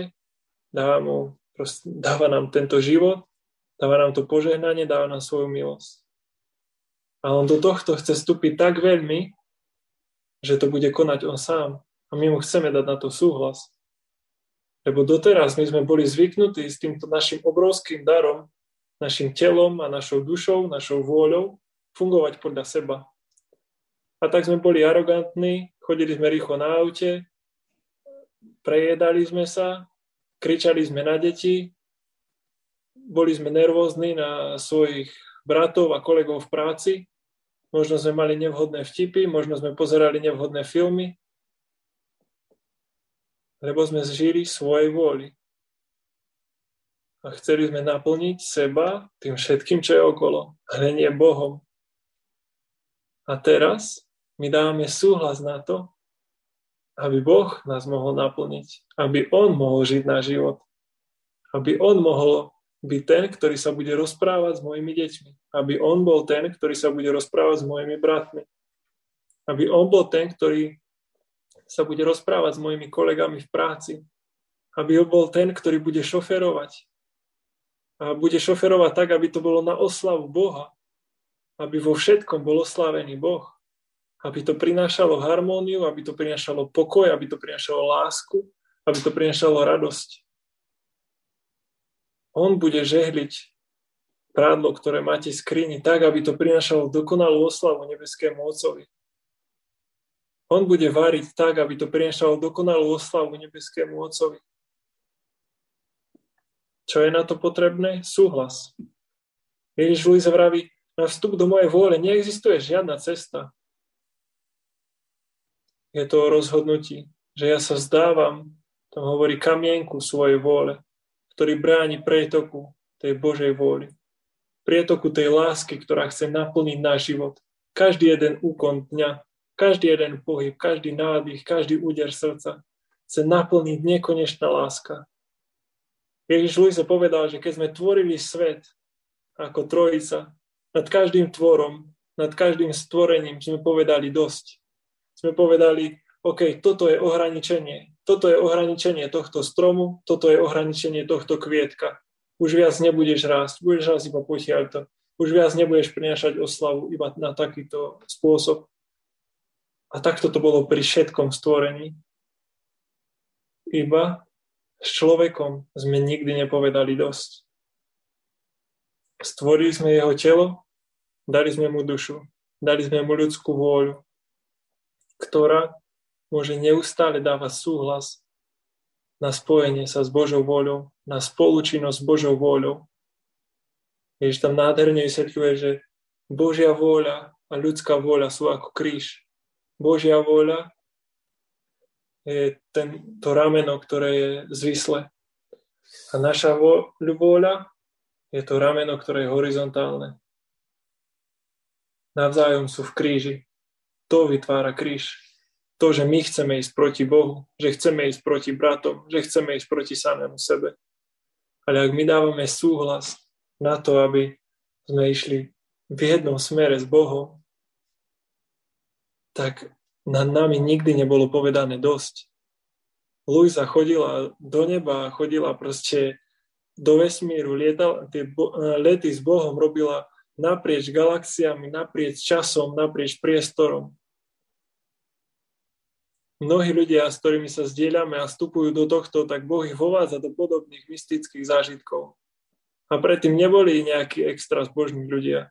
dáva nám tento život, dáva nám to požehnanie, dáva nám svoju milosť. A on do tohto chce vstúpiť tak veľmi, že to bude konať on sám. A my mu chceme dať na to súhlas. Lebo doteraz my sme boli zvyknutí s týmto našim obrovským darom, našim telom a našou dušou, našou vôľou fungovať podľa seba. A tak sme boli arogantní, chodili sme rýchlo na aute, prejedali sme sa, kričali sme na deti, boli sme nervózni na svojich bratov a kolegov v práci, možno sme mali nevhodné vtipy, možno sme pozerali nevhodné filmy, lebo sme žili svojej vôli. A chceli sme naplniť seba tým všetkým, čo je okolo, ale nie Bohom. A teraz my dávame súhlas na to, aby Boh nás mohol naplniť, aby On mohol žiť náš život, aby On mohol byť ten, ktorý sa bude rozprávať s mojimi deťmi, aby On bol ten, ktorý sa bude rozprávať s mojimi bratmi, aby On bol ten, ktorý sa bude rozprávať s mojimi kolegami v práci, aby On bol ten, ktorý bude šoferovať, a bude šoferovať tak, aby to bolo na oslavu Boha, aby vo všetkom bol oslávený Boh, aby to prinášalo harmóniu, aby to prinášalo pokoj, aby to prinášalo lásku, aby to prinášalo radosť. On bude žehliť prádlo, ktoré máte v skrini, tak, aby to prinášalo dokonalú oslavu nebeskému Otcovi. On bude váriť tak, aby to prinášalo dokonalú oslavu nebeskému Otcovi. Čo je na to potrebné? Súhlas. Ježiš Luisa vraví, na vstup do mojej vôle neexistuje žiadna cesta. Je to o rozhodnutí, že ja sa vzdávam, tam hovorí kamienku svojej vôle, ktorý bráni prietoku tej Božej vôli. Prietoku tej lásky, ktorá chce naplniť náš život. Každý jeden úkon dňa, každý jeden pohyb, každý nádych, každý úder srdca chce naplniť nekonečná láska. Ježiš Luisa povedal, že keď sme tvorili svet ako trojica, nad každým tvorom, nad každým stvorením sme povedali dosť. Sme povedali, OK, toto je ohraničenie. Toto je ohraničenie tohto stromu, toto je ohraničenie tohto kvietka. Už viac nebudeš rásť, budeš rásť iba potiaľto. Už viac nebudeš prinášať oslavu iba na takýto spôsob. A takto to bolo pri všetkom stvorení. Iba s človekom sme nikdy nepovedali dosť. Stvorili sme jeho telo, dali sme mu dušu, dali sme mu ľudskú vôľu, ktorá môže neustále dávať súhlas na spojenie sa s Božou vôľou, na spolučinnosť s Božou vôľou. Ježiš tam nádherne vysvetľuje, že Božia vôľa a ľudská vôľa sú ako kríž. Božia vôľa je to rameno, ktoré je zvislé. A naša vôľa je to rameno, ktoré je horizontálne. Navzájom sú v kríži. To vytvára kríž. To, že my chceme ísť proti Bohu, že chceme ísť proti bratom, že chceme ísť proti samému sebe. Ale ak my dávame súhlas na to, aby sme išli v jednom smere s Bohom, tak nad nami nikdy nebolo povedané dosť. Luisa chodila do neba, chodila proste do vesmíru, lety s Bohom robila naprieč galaxiami, naprieč časom, naprieč priestorom. Mnohí ľudia, s ktorými sa zdieľame a vstupujú do tohto, tak Boh ich vovádza do podobných mystických zážitkov. A predtým neboli nejakí extra zbožní ľudia.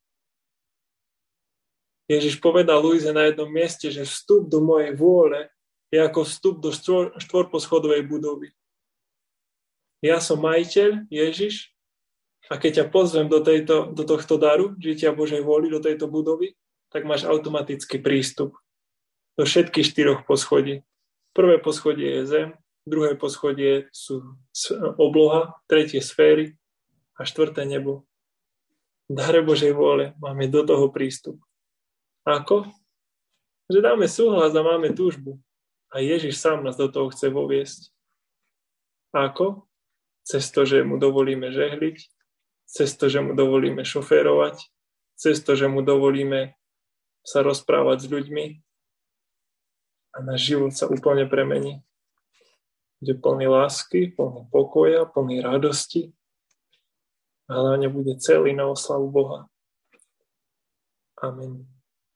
Ježiš povedal Luize na jednom mieste, že vstup do mojej vôle je ako vstup do štvorposchodovej budovy. Ja som majiteľ, Ježiš, a keď ťa pozvem do tohto daru, žitia Božej vôli, do tejto budovy, tak máš automatický prístup do všetkých 4 poschodí. Prvé poschodie je zem, druhé poschodie sú obloha, tretie sféry a 4. nebo. V dare Božej vôle máme do toho prístup. Ako? Že dáme súhlas a máme túžbu. A Ježiš sám nás do toho chce voviesť. Ako? Cez to, že mu dovolíme žehliť, cez to, že mu dovolíme šoférovať, cez to, že mu dovolíme sa rozprávať s ľuďmi a náš život sa úplne premení. Bude plný lásky, plný pokoja, plný radosti a hlavne bude celý na oslavu Boha. Amen.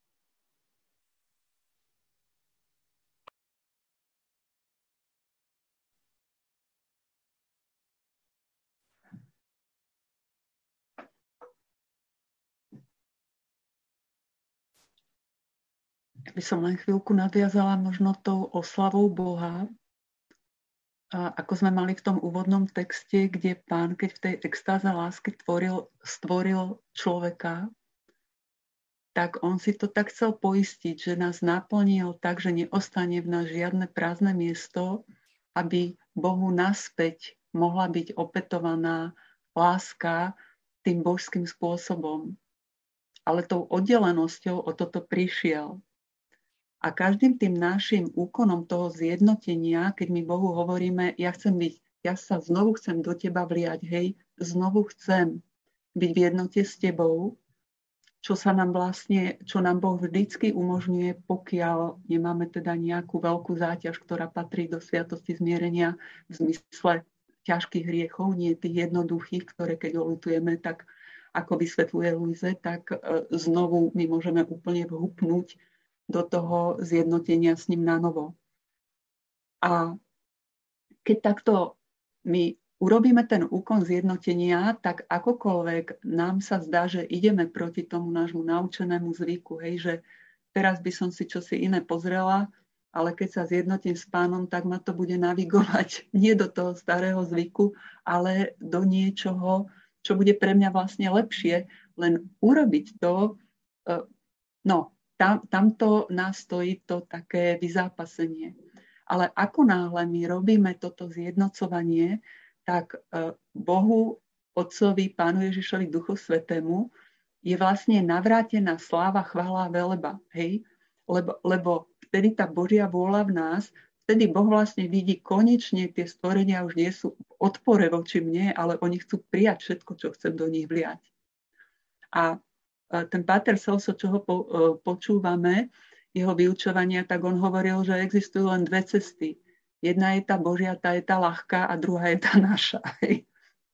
By som len chvíľku nadviazala možno tou oslavou Boha. A ako sme mali v tom úvodnom texte, kde Pán, keď v tej extáze lásky stvoril človeka, tak on si to tak chcel poistiť, že nás naplnil tak, že neostane v nás žiadne prázdne miesto, aby Bohu naspäť mohla byť opätovaná láska tým božským spôsobom. Ale tou oddelenosťou o toto prišiel. A každým tým našim úkonom toho zjednotenia, keď my Bohu hovoríme, ja sa znovu chcem do teba vliať, hej, znovu chcem byť v jednote s tebou, čo nám Boh vždycky umožňuje, pokiaľ nemáme teda nejakú veľkú záťaž, ktorá patrí do sviatosti zmierenia v zmysle ťažkých hriechov, nie tých jednoduchých, ktoré keď oľutujeme, tak ako vysvetľuje Luise, tak znovu my môžeme úplne vhupnúť do toho zjednotenia s ním na novo. A keď takto my urobíme ten úkon zjednotenia, tak akokoľvek nám sa zdá, že ideme proti tomu nášmu naučenému zvyku, hej, že teraz by som si čosi iné pozrela, ale keď sa zjednotím s Pánom, tak ma to bude navigovať nie do toho starého zvyku, ale do niečoho, čo bude pre mňa vlastne lepšie, len urobiť to, tamto nás stojí to také vyzápasenie. Ale ako náhle my robíme toto zjednocovanie, tak Bohu, Otcovi, Pánu Ježišovi, Duchu Svätému je vlastne navrátená sláva, chvála a veleba. Hej? Lebo vtedy tá Božia vôľa v nás, vtedy Boh vlastne vidí konečne tie stvorenia už nie sú v odpore voči mne, ale oni chcú prijať všetko, čo chcem do nich vliať. A ten Páter Celso, čo ho počúvame, jeho vyučovania, tak on hovoril, že existujú len dve cesty. Jedna je tá Božia, tá je tá ľahká a druhá je tá naša. Hej.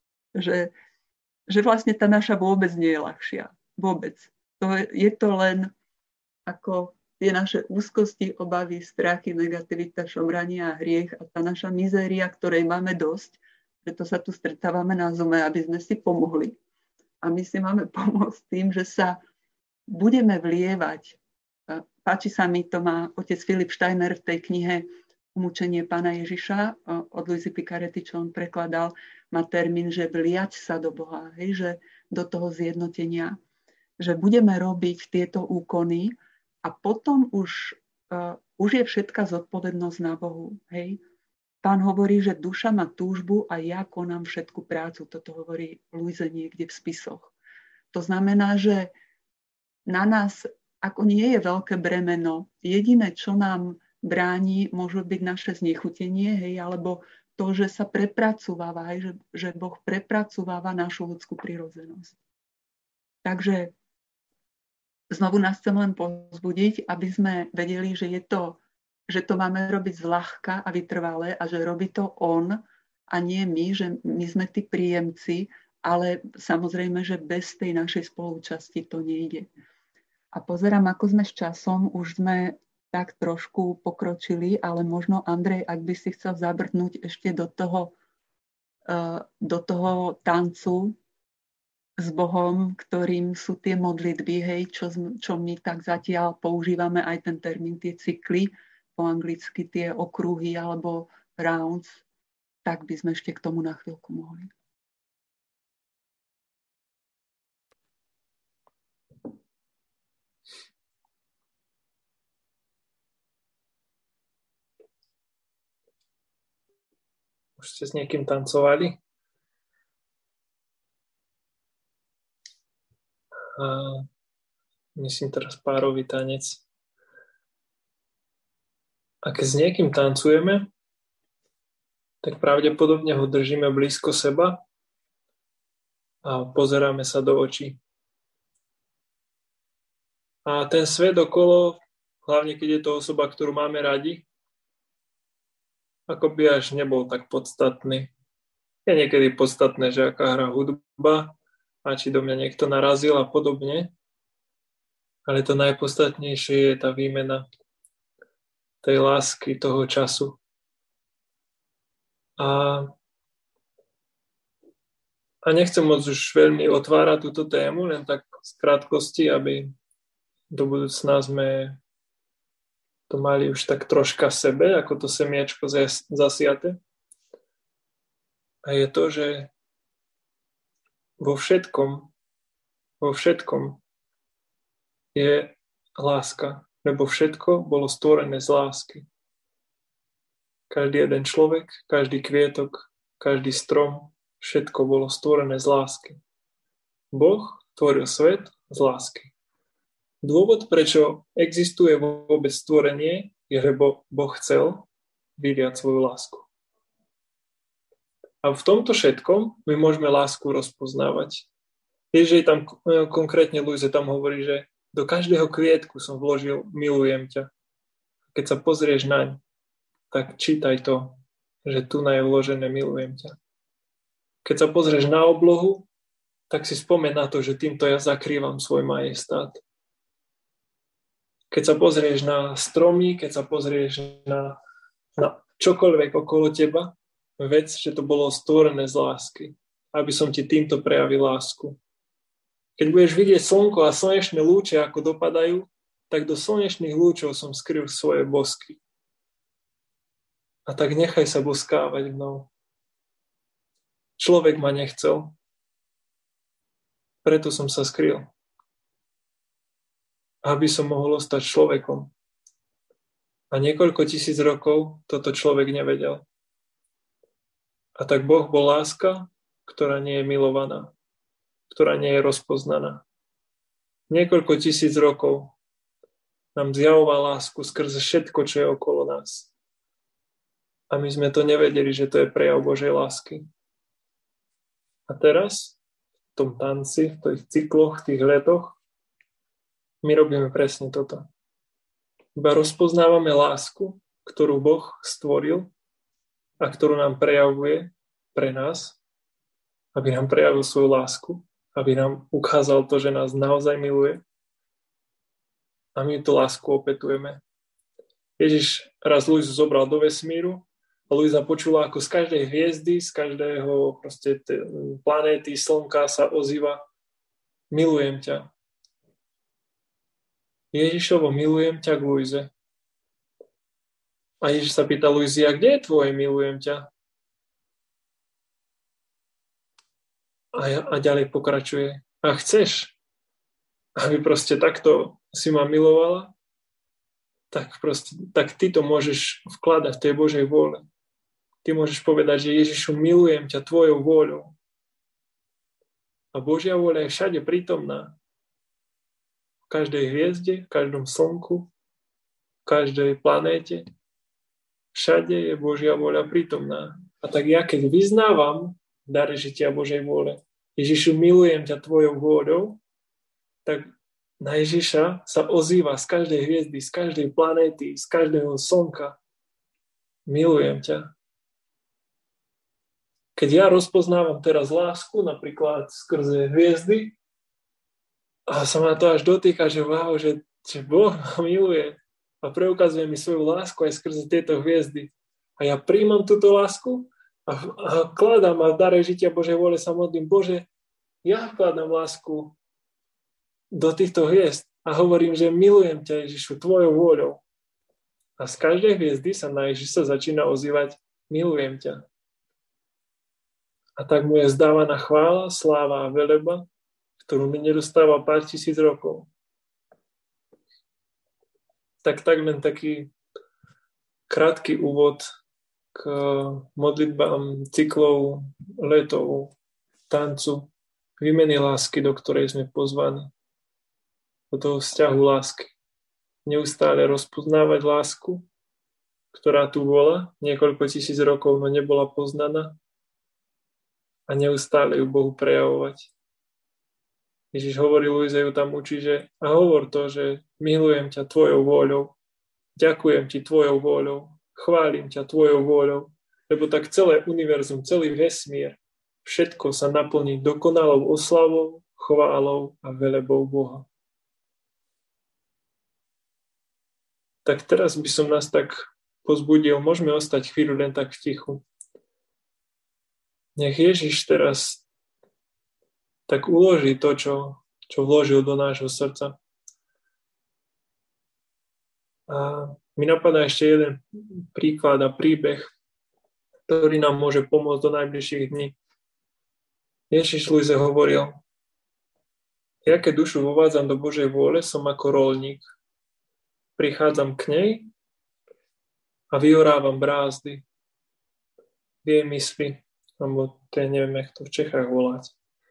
Že vlastne tá naša vôbec nie je ľahšia. Vôbec. Je to len ako tie naše úzkosti, obavy, strachy, negativita, šomranie a hriech a tá naša mizéria, ktorej máme dosť, preto sa tu stretávame na Zome, aby sme si pomohli. A my si máme pomôcť tým, že sa budeme vlievať. Páči sa mi, to má otec Filip Steiner v tej knihe Umúčenie Pána Ježiša od Luisy Picaretti, čo on prekladal, má termín, že vliať sa do Boha, hej, že do toho zjednotenia. Že budeme robiť tieto úkony a potom už je všetká zodpovednosť na Bohu. Hej. Pán hovorí, že duša má túžbu a ja konám všetku prácu. Toto hovorí Luise niekde v spisoch. To znamená, že na nás ako nie je veľké bremeno. Jediné, čo nám bráni, môže byť naše znechutenie, hej, alebo to, že sa prepracúváva, hej, že Boh prepracúváva našu ľudskú prirodzenosť. Takže znovu nás chcem len povzbudiť, aby sme vedeli, že to máme robiť zľahka a vytrvale a že robí to on a nie my, že my sme tí príjemci, ale samozrejme, že bez tej našej spolúčasti to nejde. A pozerám, ako sme s časom, už sme tak trošku pokročili, ale možno, Andrej, ak by si chcel zabrtnúť ešte do toho tancu s Bohom, ktorým sú tie modlitby, hej, čo my tak zatiaľ používame, aj ten termín, tie cykly, po anglicky tie okruhy alebo rounds, tak by sme ešte k tomu na chvíľku mohli. Už ste s niekým tancovali? Myslím teraz párový tanec. A keď s niekým tancujeme, tak pravdepodobne ho držíme blízko seba a pozeráme sa do očí. A ten svet okolo, hlavne keď je to osoba, ktorú máme radi, ako by až nebol tak podstatný. Je niekedy podstatné, že aká hra hudba a či do mňa niekto narazil a podobne. Ale to najpodstatnejšie je tá výmena tej lásky, toho času. A nechcem moc už veľmi otvárať túto tému, len tak z krátkosti, aby do budúcna sme to mali už tak troška v sebe, ako to semiečko zasiate. A je to, že vo všetkom je láska, lebo všetko bolo stvorené z lásky. Každý jeden človek, každý kvietok, každý strom, všetko bolo stvorené z lásky. Boh tvoril svet z lásky. Dôvod, prečo existuje vôbec stvorenie, je, lebo Boh chcel vyliať svoju lásku. A v tomto všetkom my môžeme lásku rozpoznávať. Ježiš tam konkrétne Luise tam hovorí, že do každého kvietku som vložil milujem ťa. Keď sa pozrieš naň, tak čítaj to, že tu je vložené milujem ťa. Keď sa pozrieš na oblohu, tak si spomeň na to, že týmto ja zakrývam svoj majestát. Keď sa pozrieš na stromy, keď sa pozrieš na čokoľvek okolo teba, vec, že to bolo stvorené z lásky, aby som ti týmto prejavil lásku. Keď budeš vidieť slnko a slnečné lúče, ako dopadajú, tak do slnečných lúčov som skryl svoje bosky. A tak nechaj sa boskávať mnou. Človek ma nechcel, preto som sa skryl. Aby som mohol ostať človekom. A niekoľko tisíc rokov toto človek nevedel. A tak Boh bol láska, ktorá nie je milovaná, ktorá nie je rozpoznaná. Niekoľko tisíc rokov nám zjavoval lásku skrze všetko, čo je okolo nás. A my sme to nevedeli, že to je prejav Božej lásky. A teraz, v tom tanci, v tých cykloch, v tých letoch, my robíme presne toto. Iba rozpoznávame lásku, ktorú Boh stvoril a ktorú nám prejavuje pre nás, aby nám prejavil svoju lásku, aby nám ukázal to, že nás naozaj miluje. A my tú lásku opetujeme. Ježiš raz Luizu zobral do vesmíru a Luisa počula, ako z každej hviezdy, z každého planéty, slnka sa ozýva: milujem ťa. Ježišovo milujem ťa k Luize. A Ježiš sa pýta Luizy: a kde je tvoje milujem ťa? A ďalej pokračuje: a chceš, aby proste takto si ma milovala? Tak ty to môžeš vkladať v tej Božej vôle. Ty môžeš povedať, že Ježišu, milujem ťa tvojou vôľou. A Božia vôľa je všade prítomná. V každej hviezde, v každom slnku, v každej planéte. Všade je Božia vôľa prítomná. A tak ja, keď vyznávam dary žitia Božej vôle, Ježišu, milujem ťa tvojou vôľou, tak na Ježiša sa ozýva z každej hviezdy, z každej planéty, z každého slnka: milujem ťa. Keď ja rozpoznávam teraz lásku, napríklad skrze hviezdy, a sa ma to až dotýka, že wow, že Boh ma miluje a preukazuje mi svoju lásku aj skrze tieto hviezdy. A ja príjmam túto lásku a vkladám a v dare žitia Božej vôle sa modlím: Bože, ja vkladám lásku do týchto hviezd a hovorím, že milujem ťa, Ježišu, tvojou vôľou. A z každej hviezdy sa na Ježiša začína ozývať: milujem ťa. A tak mu je zdávaná chvála, sláva a veleba, ktorú mi nedostáva pár tisíc rokov. Tak len taký krátky úvod k modlitbám, cyklov, letov, tancu, výmeny lásky, do ktorej sme pozvaní. Do toho vzťahu lásky. Neustále rozpoznávať lásku, ktorá tu bola niekoľko tisíc rokov, no nebola poznaná, a neustále ju Bohu prejavovať. Ježiš hovorí Luize, ju tam učí, že a hovor to, že milujem ťa tvojou vôľou, ďakujem ti tvojou vôľou, chválim ťa tvojou vôľou, lebo tak celé univerzum, celý vesmír, všetko sa naplní dokonalou oslavou, chválou a velebou Boha. Tak teraz by som nás tak pozbudil, môžeme ostať chvíľu len tak v tichu. Nech Ježiš teraz tak uloží to, čo vložil do nášho srdca. A mi napadá ešte jeden príklad a príbeh, ktorý nám môže pomôcť do najbližších dní. Ježiš Luize hovoril: ja keď dušu uvádzam do Božej vôle, som ako roľník. Prichádzam k nej a vyorávam brázdy v jej mysli, alebo to neviem, jak to v Čechách volať.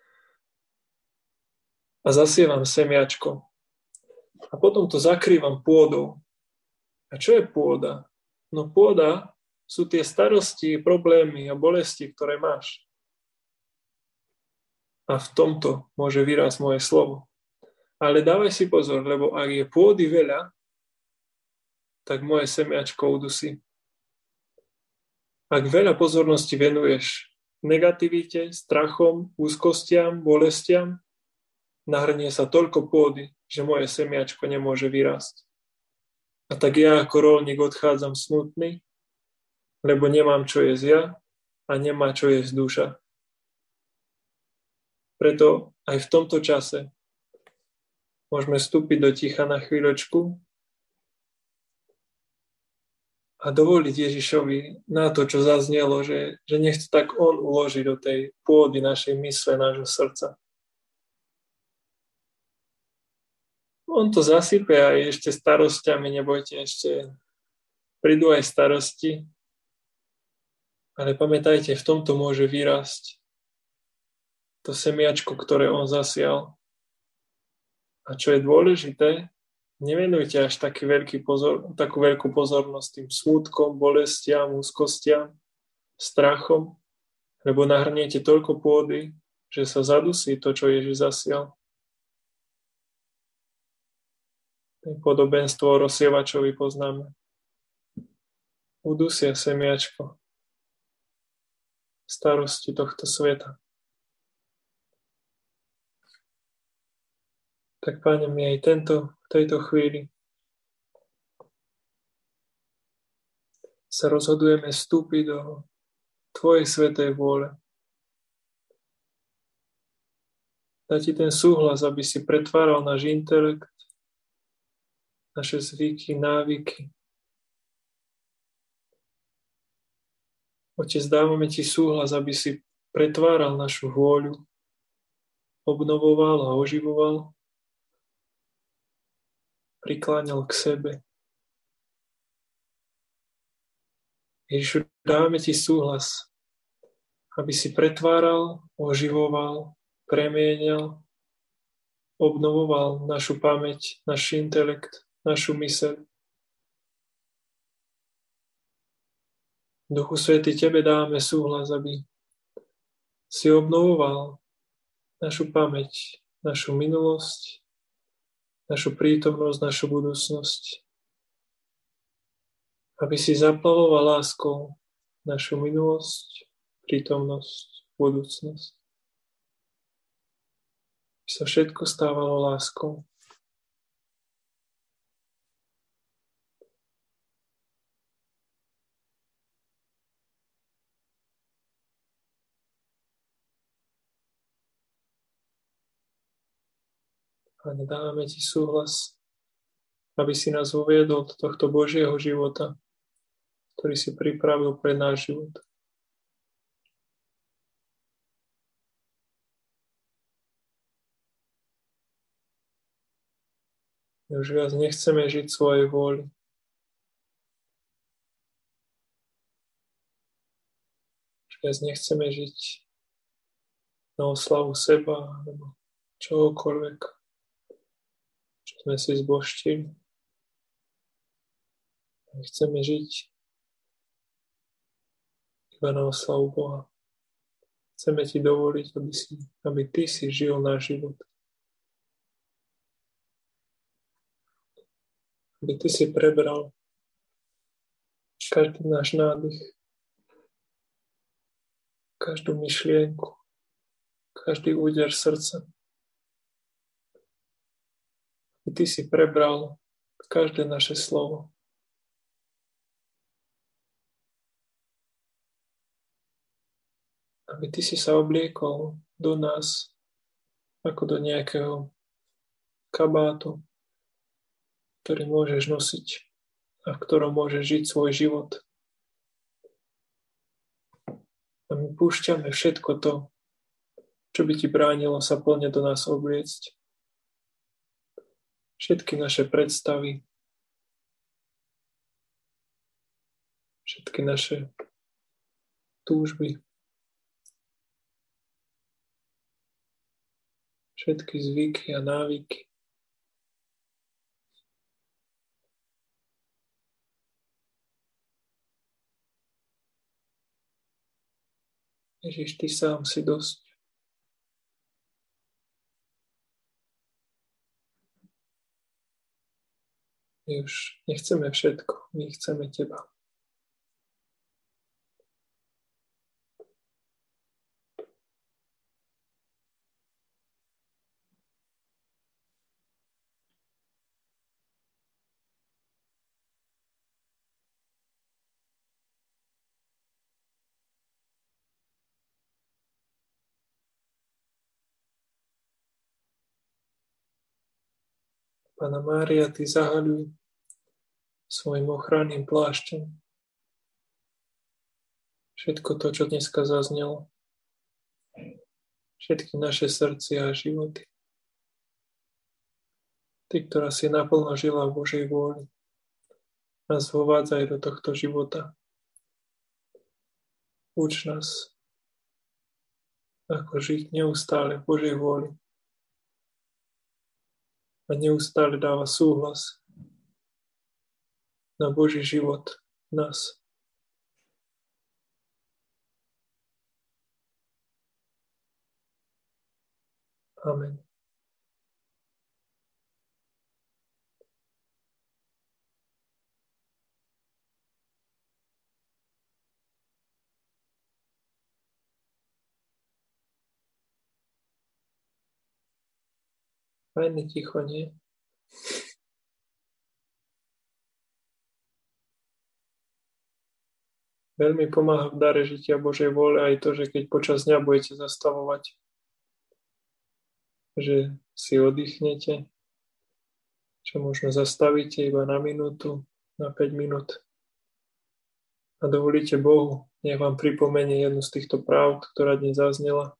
A zasievam semiačko. A potom to zakrývam pôdou. A čo je pôda? No pôda sú tie starosti, problémy a bolesti, ktoré máš. A v tomto môže vyrásť moje slovo. Ale dávaj si pozor, lebo ak je pôdy veľa, tak moje semiačko udusí. Ak veľa pozornosti venuješ negativite, strachom, úzkostiam, bolestiam, nahrnie sa toľko pôdy, že moje semiačko nemôže vyrásť. A tak ja ako rolník odchádzam smutný, lebo nemám čo jesť ja a nemá čo jesť duša. Preto aj v tomto čase môžeme vstúpiť do ticha na chvíľočku a dovoliť Ježišovi na to, čo zaznelo, že nech to tak on uloží do tej pôdy našej mysle, nášho srdca. On to zasype aj ešte starosťami, nebojte, ešte prídu aj starosti, ale pamätajte, v tomto môže vyrásť to semiačko, ktoré on zasial. A čo je dôležité, nevenujte až takú veľkú pozornosť tým smútkom, bolestiam, úzkostiam, strachom, lebo nahrniete toľko pôdy, že sa zadusí to, čo Ježiš zasial. Podobenstvo o rozsievačovi poznáme. Udusia semiačko starosti tohto sveta. Tak, Pane, my aj v tejto chvíli sa rozhodujeme vstúpiť do Tvojej svätej vôle. Dať Ti ten súhlas, aby si pretváral náš intelekt, naše zvyky, návyky. Otec, dávame Ti súhlas, aby si pretváral našu vôľu, obnovoval a oživoval, prikláňal k sebe. Ježišu, dávame Ti súhlas, aby si pretváral, oživoval, premienial, obnovoval našu pamäť, náš intelekt, našu myseľ. Duchu Svätý, Tebe dáme súhlas, aby si obnovoval našu pamäť, našu minulosť, našu prítomnosť, našu budúcnosť. Aby si zaplavoval láskou našu minulosť, prítomnosť, budúcnosť. Aby sa všetko stávalo láskou. Pane, dávame Ti súhlas, aby si nás uviedol do tohto Božieho života, ktorý si pripravil pre náš život. My už viac nechceme žiť svojej vôli. Už viac nechceme žiť na oslavu seba alebo čohokoľvek, čo sme si zbožtili. Chceme žiť iba na oslavu Boha. Chceme Ti dovoliť, aby Ty si žil náš život. Aby Ty si prebral každý náš nádych, každú myšlienku, každý úder srdca. Aby Ty si prebral každé naše slovo. Aby Ty si sa obliekol do nás ako do nejakého kabátu, ktorý môžeš nosiť a v ktorom môžeš žiť svoj život. A my púšťame všetko to, čo by Ti bránilo sa plne do nás obliecť. Všetky naše predstavy, všetky naše túžby, všetky zvyky a návyky. Ježiš, Ty sám si dosť. My už nechceme všetko, my chceme Teba. Panna Mária, Ty zahaľuj svojim ochranným plášťom všetko to, čo dneska zaznelo, všetky naše srdcia a životy. Ty, ktorá si naplno žila v Božej vôli, nás vovádzaj do tohto života. Uč nás, ako žiť neustále v Božej vôli a neustále dáva súhlas na Boží život v nás. Amen. Fajne ticho, nie? Veľmi pomáha v dare žitia Božej vôle aj to, že keď počas dňa budete zastavovať, že si oddychnete, že možno zastavíte iba na minútu, na 5 minút a dovolíte Bohu, nech vám pripomenie jednu z týchto pravd, ktorá dnes zaznela.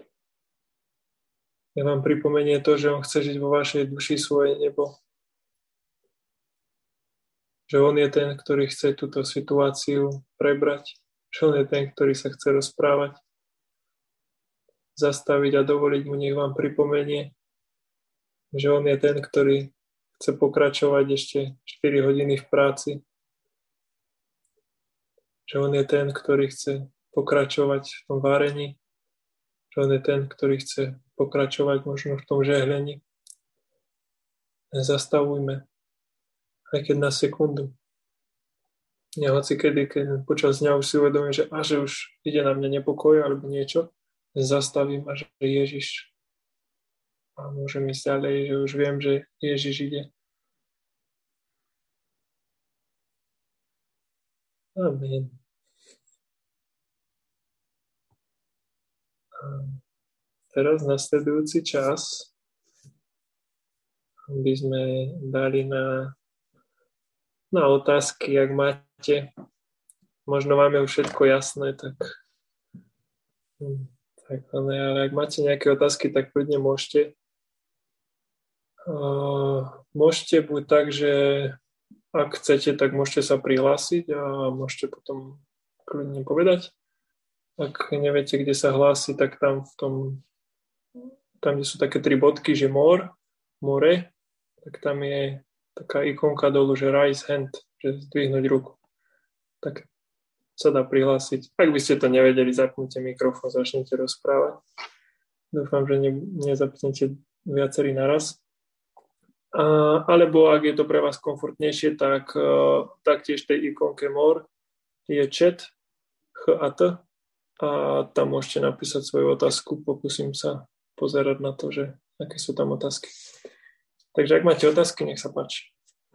Nech vám pripomenie to, že On chce žiť vo vašej duši svoje nebo. Že On je ten, ktorý chce túto situáciu prebrať. Že On je ten, ktorý sa chce rozprávať. Zastaviť a dovoliť mu, nech vám pripomenie, že On je ten, ktorý chce pokračovať ešte 4 hodiny v práci. Že On je ten, ktorý chce pokračovať v tom varení. Že On je ten, ktorý chce pokračovať možno v tom žehlení. Zastavujme, aj keď na sekundu. Ja hoci keď počas dňa už si uvedomím, že už ide na mňa nepokoj alebo niečo, zastavím a že Ježiš. A môžem ísť ďalej, že už viem, že Ježiš ide. Amen. A teraz nasledujúci čas by sme dali na otázky, ak máte. Možno máme už všetko jasné, ale ak máte nejaké otázky, tak kľudne môžete. Môžete buď tak, že ak chcete, tak môžete sa prihlásiť a môžete potom kľudne povedať. Ak neviete, kde sa hlási, tak tam kde sú také 3 bodky, že more, tak tam je taká ikonka dolu, že raise hand, že zdvihnúť ruku. Tak sa dá prihlásiť. Ak by ste to nevedeli, zapnite mikrofón, začnite rozprávať. Dúfam, že nezapnete viacerí naraz. Alebo ak je to pre vás komfortnejšie, tak taktiež tej ikonke more je chat, chat, a tam môžete napísať svoju otázku. Pokúsim sa pozerať na to, že aké sú tam otázky. Takže ak máte otázky, nech sa páči.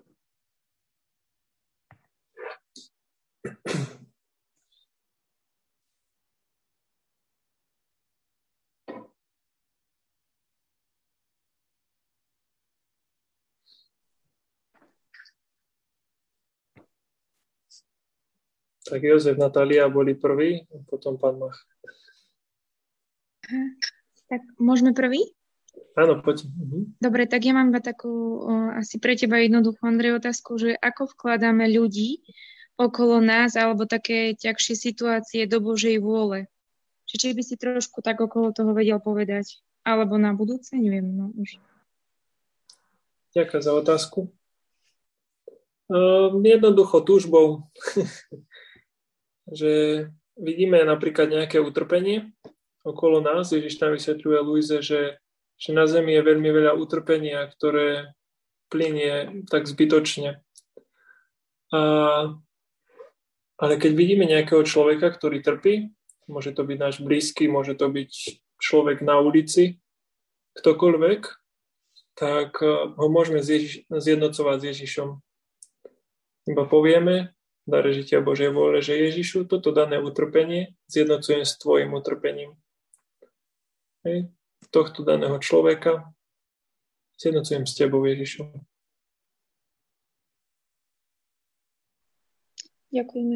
Tak Jozef, Natália boli prví, a potom pán Mach. Tak môžeme prvý? Áno, poď. Dobre, tak ja mám iba takú asi pre teba jednoduchú, Andrej, otázku, že ako vkladáme ľudí okolo nás alebo také ťažšie situácie do Božej vôle. Či by si trošku tak okolo toho vedel povedať? Alebo na budúce? Neviem, no už. Ďakujem za otázku. Jednoducho túžbou, že vidíme napríklad nejaké utrpenie okolo nás. Ježiš tam vysvetľuje Luize, že na zemi je veľmi veľa utrpenia, ktoré plynie tak zbytočne. Ale keď vidíme nejakého človeka, ktorý trpí, môže to byť náš blízky, môže to byť človek na ulici, ktokoľvek, tak ho môžeme zjednocovať s Ježišom. Iba povieme, dare žitia Božej vôle, že Ježišu, toto dané utrpenie zjednocujem s tvojim utrpením. Hej. Tohto daného človeka Zjednocujem s tebou, Ježišu. Ďakujeme.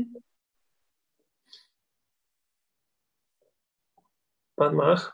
Pán Mach?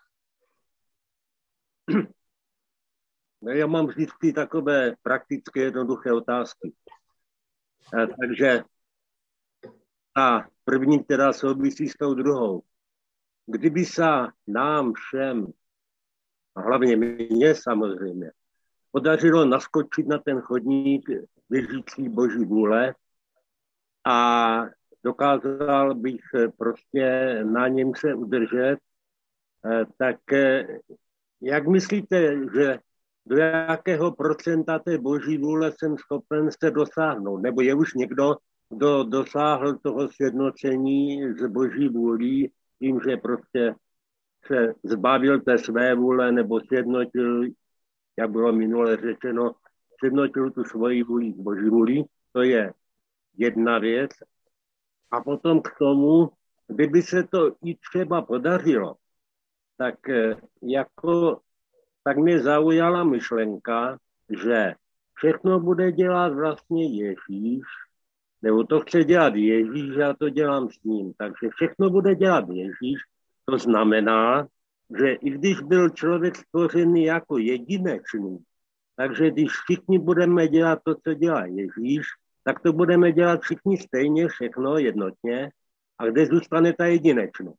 Já mám vždycky takové praktické, jednoduché otázky. Takže ta první, která souvisí s tou druhou. Kdyby sa nám všem, a hlavně mně samozřejmě, podařilo naskočit na ten chodník běžící Boží vůle a dokázal bych prostě na něm se udržet, tak jak myslíte, že do jakého procenta té Boží vůle jsem schopen se dosáhnout? Nebo je už někdo, kdo dosáhl toho sjednocení s Boží vůlí tím, že prostě se zbavil té své vůle nebo sjednotil, jak bylo minule řečeno, sjednotil tu svoji vůli s Boží vůlí? To je jedna věc. A potom k tomu, kdyby se to i třeba podařilo, tak tak mě zaujala myšlenka, že všechno bude dělat vlastně Ježíš, nebo to chce dělat Ježíš, já to dělám s ním. Takže všechno bude dělat Ježíš. To znamená, že i když byl člověk stvořený jako jedinečný, takže když všichni budeme dělat to, co dělá Ježíš, tak to budeme dělat všichni stejně, všechno jednotně. A kde zůstane ta jedinečnost?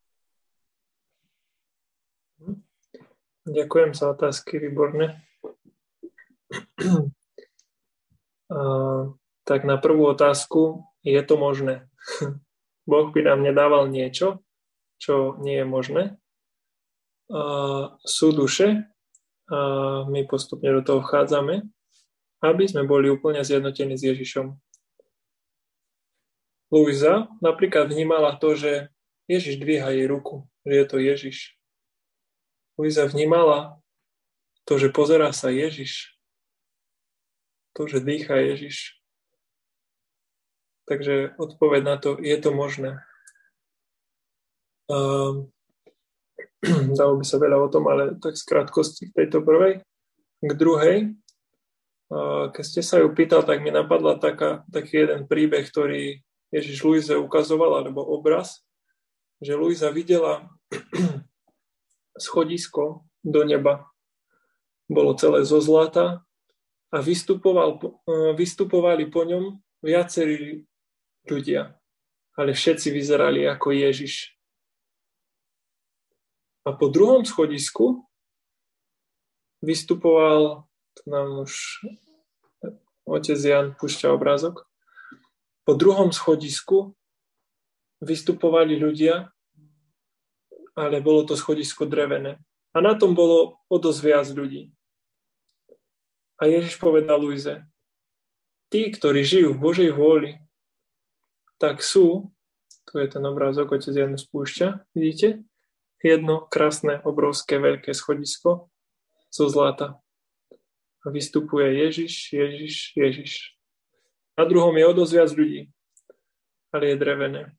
Ďakujem za otázky, výborné. Tak na prvú otázku, je to možné? Boh by nám nedával niečo, čo nie je možné. Sú duše, a my postupne do toho vchádzame, aby sme boli úplne zjednotení s Ježišom. Luisa napríklad vnímala to, že Ježiš dvíha jej ruku, že je to Ježiš. Luisa vnímala to, že pozerá sa Ježiš, to, že dýcha Ježiš. Takže odpoveď na to, je to možné. Dalo by sa veľa o tom, ale tak z krátkosti k tejto prvej. K druhej, keď ste sa ju pýtal, tak mi napadla taký jeden príbeh, ktorý Ježiš Luize ukazoval, alebo obraz, že Luisa videla schodisko do neba. Bolo celé zo zlata a vystupovali po ňom viacerí ľudia, ale všetci vyzerali ako Ježiš. A po druhom schodisku vystupoval, tu nám už otec Jan púšťa obrázok, po druhom schodisku vystupovali ľudia, ale bolo to schodisko drevené. A na tom bolo o dosť viac ľudí. A Ježiš povedal Luize, tí, ktorí žijú v Božej vôli, tak sú, tu je ten obrázok, otec Jan spúšťa, vidíte? Jedno krásne, obrovské, veľké schodisko zo zlata. A vystupuje Ježiš, Ježiš, Ježiš. Na druhom je o dosť viac ľudí, ale je drevené.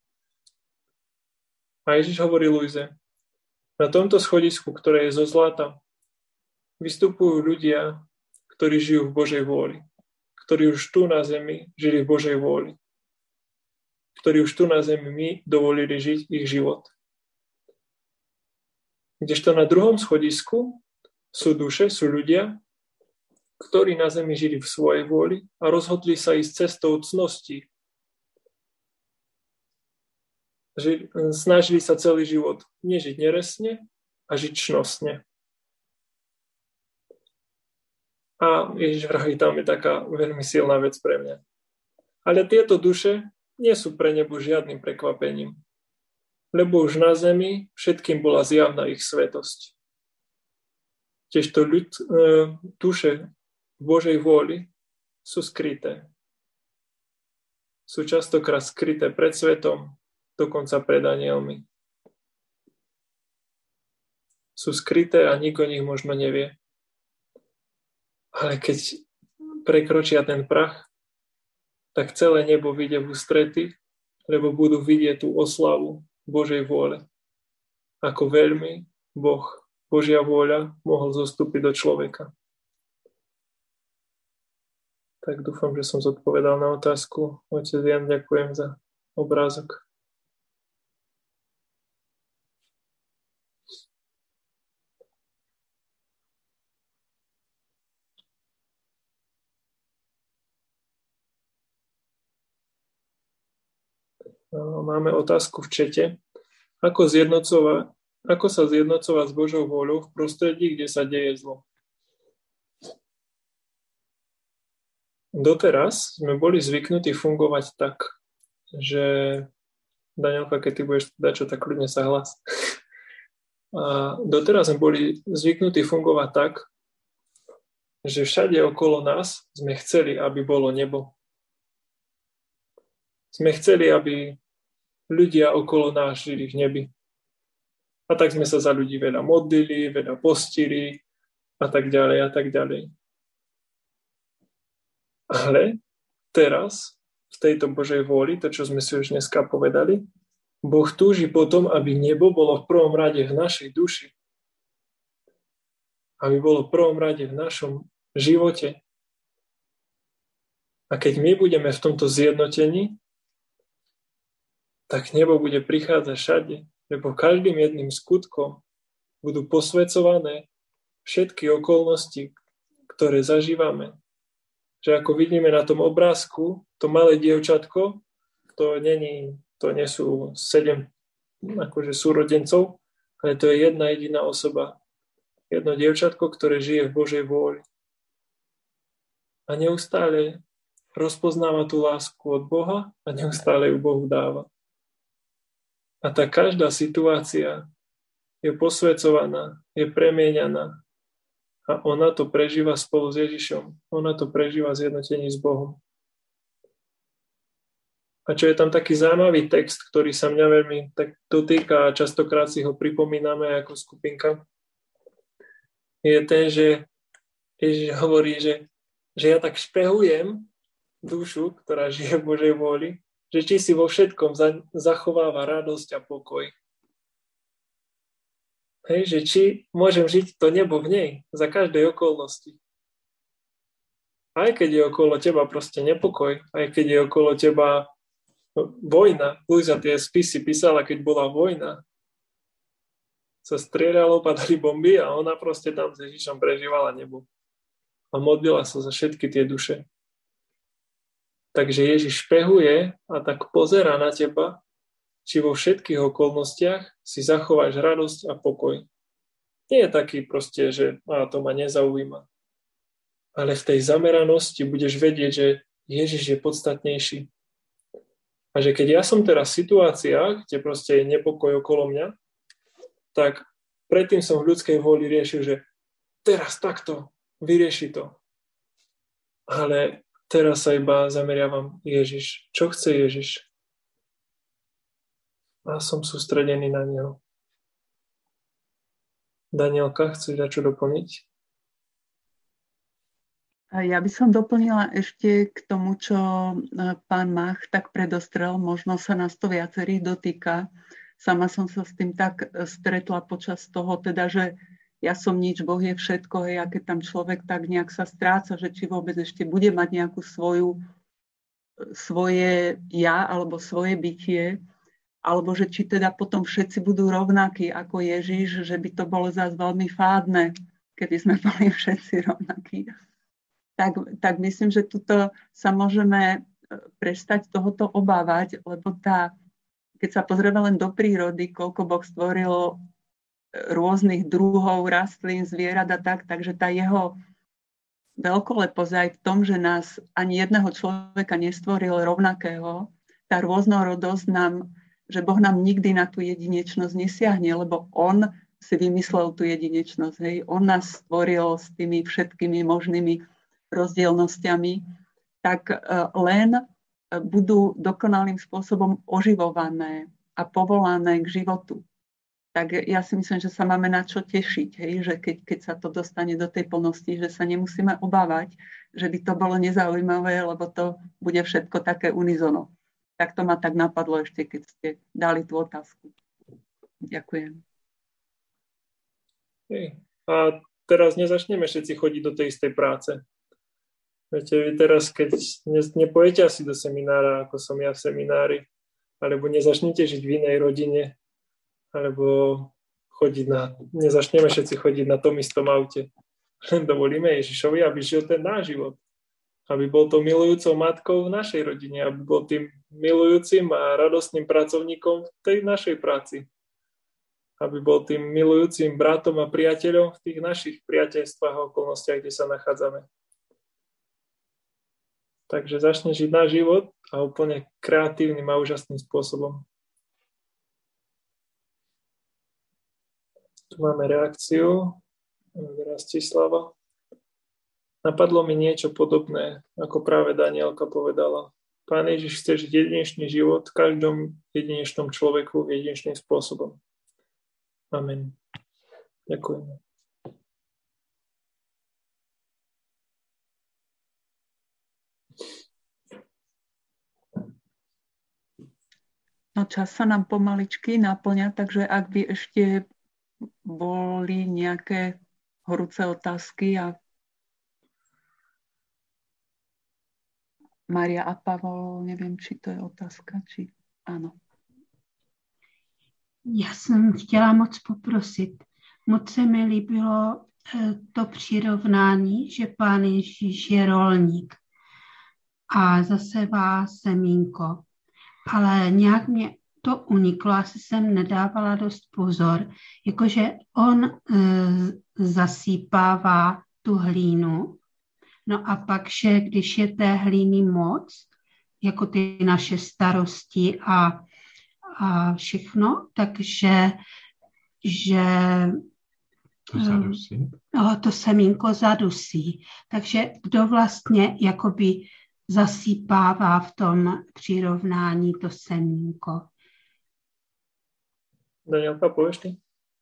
A Ježiš hovorí Luize, na tomto schodisku, ktoré je zo zlata, vystupujú ľudia, ktorí žijú v Božej vôli, ktorí už tu na zemi žili v Božej vôli, ktorí už tu na zemi my dovolili žiť ich život. Kdežto na druhom schodisku sú duše, sú ľudia, ktorí na zemi žili v svojej vôli a rozhodli sa ísť cestou cnosti. Snažili sa celý život nežiť neresne a žiť čnostne. A Ježiš vraví, tam je taká veľmi silná vec pre mňa. Ale tieto duše nie sú pre nebo žiadnym prekvapením, lebo už na zemi všetkým bola zjavná ich svetosť. Tiežto duše v Božej vôli sú skryté. Sú častokrát skryté pred svetom, dokonca pred anielmi. Sú skryté a nikto nich možno nevie. Ale keď prekročia ten prach, tak celé nebo vyjde v ústrety, lebo budú vidieť tú oslavu Božej vôle. Ako veľmi Boh, Božia vôľa mohol zostúpiť do človeka. Tak dúfam, že som zodpovedal na otázku. Otec Jan, ďakujem za obrázok. Máme otázku v čete. Ako sa zjednocovať s Božou vôľou v prostredí, kde sa deje zlo? Doteraz sme boli zvyknutí fungovať tak, že Danielka, keď ty budeš dať čo, tak kľudne sa hlas. A doteraz sme boli zvyknutí fungovať tak, že všade okolo nás sme chceli, aby bolo nebo. Sme chceli, aby ľudia okolo nás žili v nebi. A tak sme sa za ľudí veľa modlili, veľa postili a tak ďalej a tak ďalej. Ale teraz, v tejto Božej vôli, to, čo sme si už dneska povedali, Boh túži potom, aby nebo bolo v prvom rade v našej duši. Aby bolo v prvom rade v našom živote. A keď my budeme v tomto zjednotení, tak nebo bude prichádzať všade, lebo každým jedným skutkom budú posvecované všetky okolnosti, ktoré zažívame. Že ako vidíme na tom obrázku, to malé dievčatko, to nie sú 7 akože súrodencov, ale to je jedna jediná osoba. Jedno dievčatko, ktoré žije v Božej vôli. A neustále rozpoznáva tú lásku od Boha a neustále ju Bohu dáva. A tá každá situácia je posvecovaná, je premieňaná. A ona to prežíva spolu s Ježišom. Ona to prežíva v zjednotení s Bohom. A čo je tam taký zaujímavý text, ktorý sa mňa veľmi tak dotýka a častokrát si ho pripomíname ako skupinka, je ten, že Ježiš hovorí, že ja tak špehujem dušu, ktorá žije v Božej vôli, že či si vo všetkom zachováva radosť a pokoj. Hej, že či môžem žiť to nebo v nej za každej okolnosti. Aj keď je okolo teba proste nepokoj, aj keď je okolo teba vojna. Luisa tie spisy písala, keď bola vojna. Sa strieľalo, padali bomby a ona proste tam s Ježišom prežívala nebo. A modlila sa za všetky tie duše. Takže Ježiš špehuje a tak pozerá na teba, či vo všetkých okolnostiach si zachováš radosť a pokoj. Nie je taký proste, že to ma nezaujíma. Ale v tej zameranosti budeš vedieť, že Ježiš je podstatnejší. A že keď ja som teraz v situáciách, kde proste je nepokoj okolo mňa, tak predtým som v ľudskej vôli riešil, že teraz takto, vyrieši to. Ale teraz sa iba zameriavam Ježiš. Čo chce Ježiš? A som sústredený na neho. Danielka, chceš čo doplniť? Ja by som doplnila ešte k tomu, čo pán Mach tak predostrel. Možno sa nás to viacerých dotýka. Sama som sa s tým tak stretla počas toho, teda, že ja som nič, Boh je všetko. A keď tam človek tak nejak sa stráca, že či vôbec ešte bude mať nejakú svoje ja alebo svoje bytie, alebo že či teda potom všetci budú rovnakí ako Ježiš, že by to bolo zase veľmi fádne, keby sme boli všetci rovnakí. Tak myslím, že tuto sa môžeme prestať tohoto obávať, lebo keď sa pozrieme len do prírody, koľko Boh stvoril rôznych druhov, rastlín, zvierat a takže tá jeho veľkoleposť aj v tom, že nás ani jedného človeka nestvoril rovnakého, tá rôznorodosť že Boh nám nikdy na tú jedinečnosť nesiahne, lebo on si vymyslel tú jedinečnosť. Hej. On nás stvoril s tými všetkými možnými rozdielnosťami, tak len budú dokonalým spôsobom oživované a povolané k životu. Tak ja si myslím, že sa máme na čo tešiť, hej, že keď sa to dostane do tej plnosti, že sa nemusíme obávať, že by to bolo nezaujímavé, lebo to bude všetko také unizono. Tak to ma tak napadlo ešte, keď ste dali tú otázku. Ďakujem. A teraz nezačneme všetci chodiť do tej istej práce. Viete, vy teraz, keď nepojete asi do seminára, ako som ja v seminári, alebo nezačnete žiť v inej rodine, alebo nezačneme všetci chodiť na tom istom aute. Len dovolíme Ježišovi, aby žil ten náš život. Aby bol to milujúcou matkou v našej rodine, aby bol tým milujúcim a radostným pracovníkom v tej našej práci. Aby bol tým milujúcim bratom a priateľom v tých našich priateľstvách a okolnostiach, kde sa nachádzame. Takže začne žiť náš život a úplne kreatívnym a úžasným spôsobom. Tu máme reakciu Rastislava. Napadlo mi niečo podobné, ako práve Danielka povedala. Pán Ježiš chce žiť jedinečný život v každom jedinečnom človeku jedinečným spôsobom. Amen. Ďakujem. No čas sa nám pomaličky naplňa, takže ak by ešte boli nejaké horúce otázky a Maria a Pavol, neviem, či to je otázka, či áno. Já jsem chtěla moc poprosit. Moc se mi líbilo to přirovnání, že Pán Ježíš je rolník a zasevá semínko. Ale nějak mě to uniklo, asi jsem nedávala dost pozor, jakože on zasýpává tu hlínu, no a pak, že když je té hlíny moc, jako ty naše starosti a všechno, takže to semínko zadusí. Takže kdo vlastně jakoby zasýpává v tom přirovnání to semínko. Danielka, povieš ty?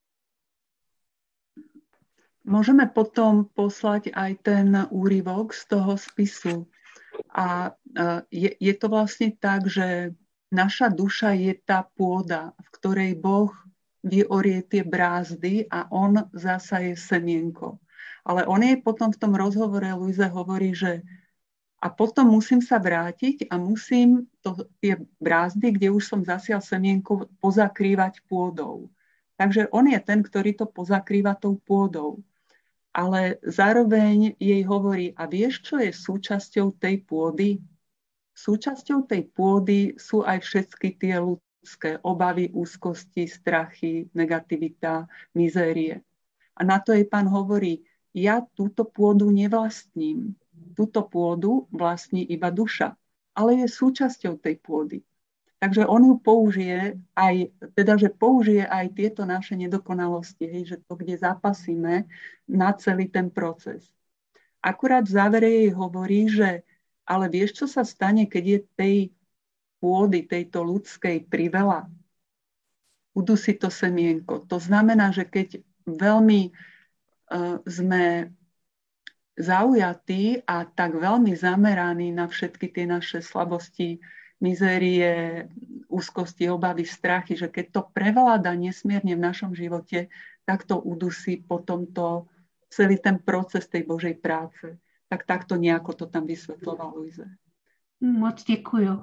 Môžeme potom poslať aj ten úryvok z toho spisu. A je to vlastne tak, že naša duša je tá pôda, v ktorej Boh vyorie tie brázdy a on zasaje semienko. Ale on jej potom v tom rozhovore Luise hovorí, že a potom musím sa vrátiť a musím tie brázdy, kde už som zasial semienko, pozakrývať pôdou. Takže on je ten, ktorý to pozakrýva tou pôdou. Ale zároveň jej hovorí, a vieš, čo je súčasťou tej pôdy? Súčasťou tej pôdy sú aj všetky tie ľudské obavy, úzkosti, strachy, negativita, mizérie. A na to jej Pán hovorí, ja túto pôdu nevlastním. Túto pôdu vlastní iba duša, ale je súčasťou tej pôdy. Takže on ju použije aj tieto naše nedokonalosti, že to, kde zapasíme na celý ten proces. Akurát v závere jej hovorí, že ale vieš, čo sa stane, keď je tej pôdy, tejto ľudskej priveľa? Udusí to semienko. To znamená, že keď veľmi sme zaujatí a tak veľmi zameraní na všetky tie naše slabosti, mizérie, úzkosti, obavy, strachy, že keď to prevláda nesmierne v našom živote, tak to udusí potom celý ten proces tej Božej práce. Tak takto nejako to tam vysvetloval Luise. Moc děkuju.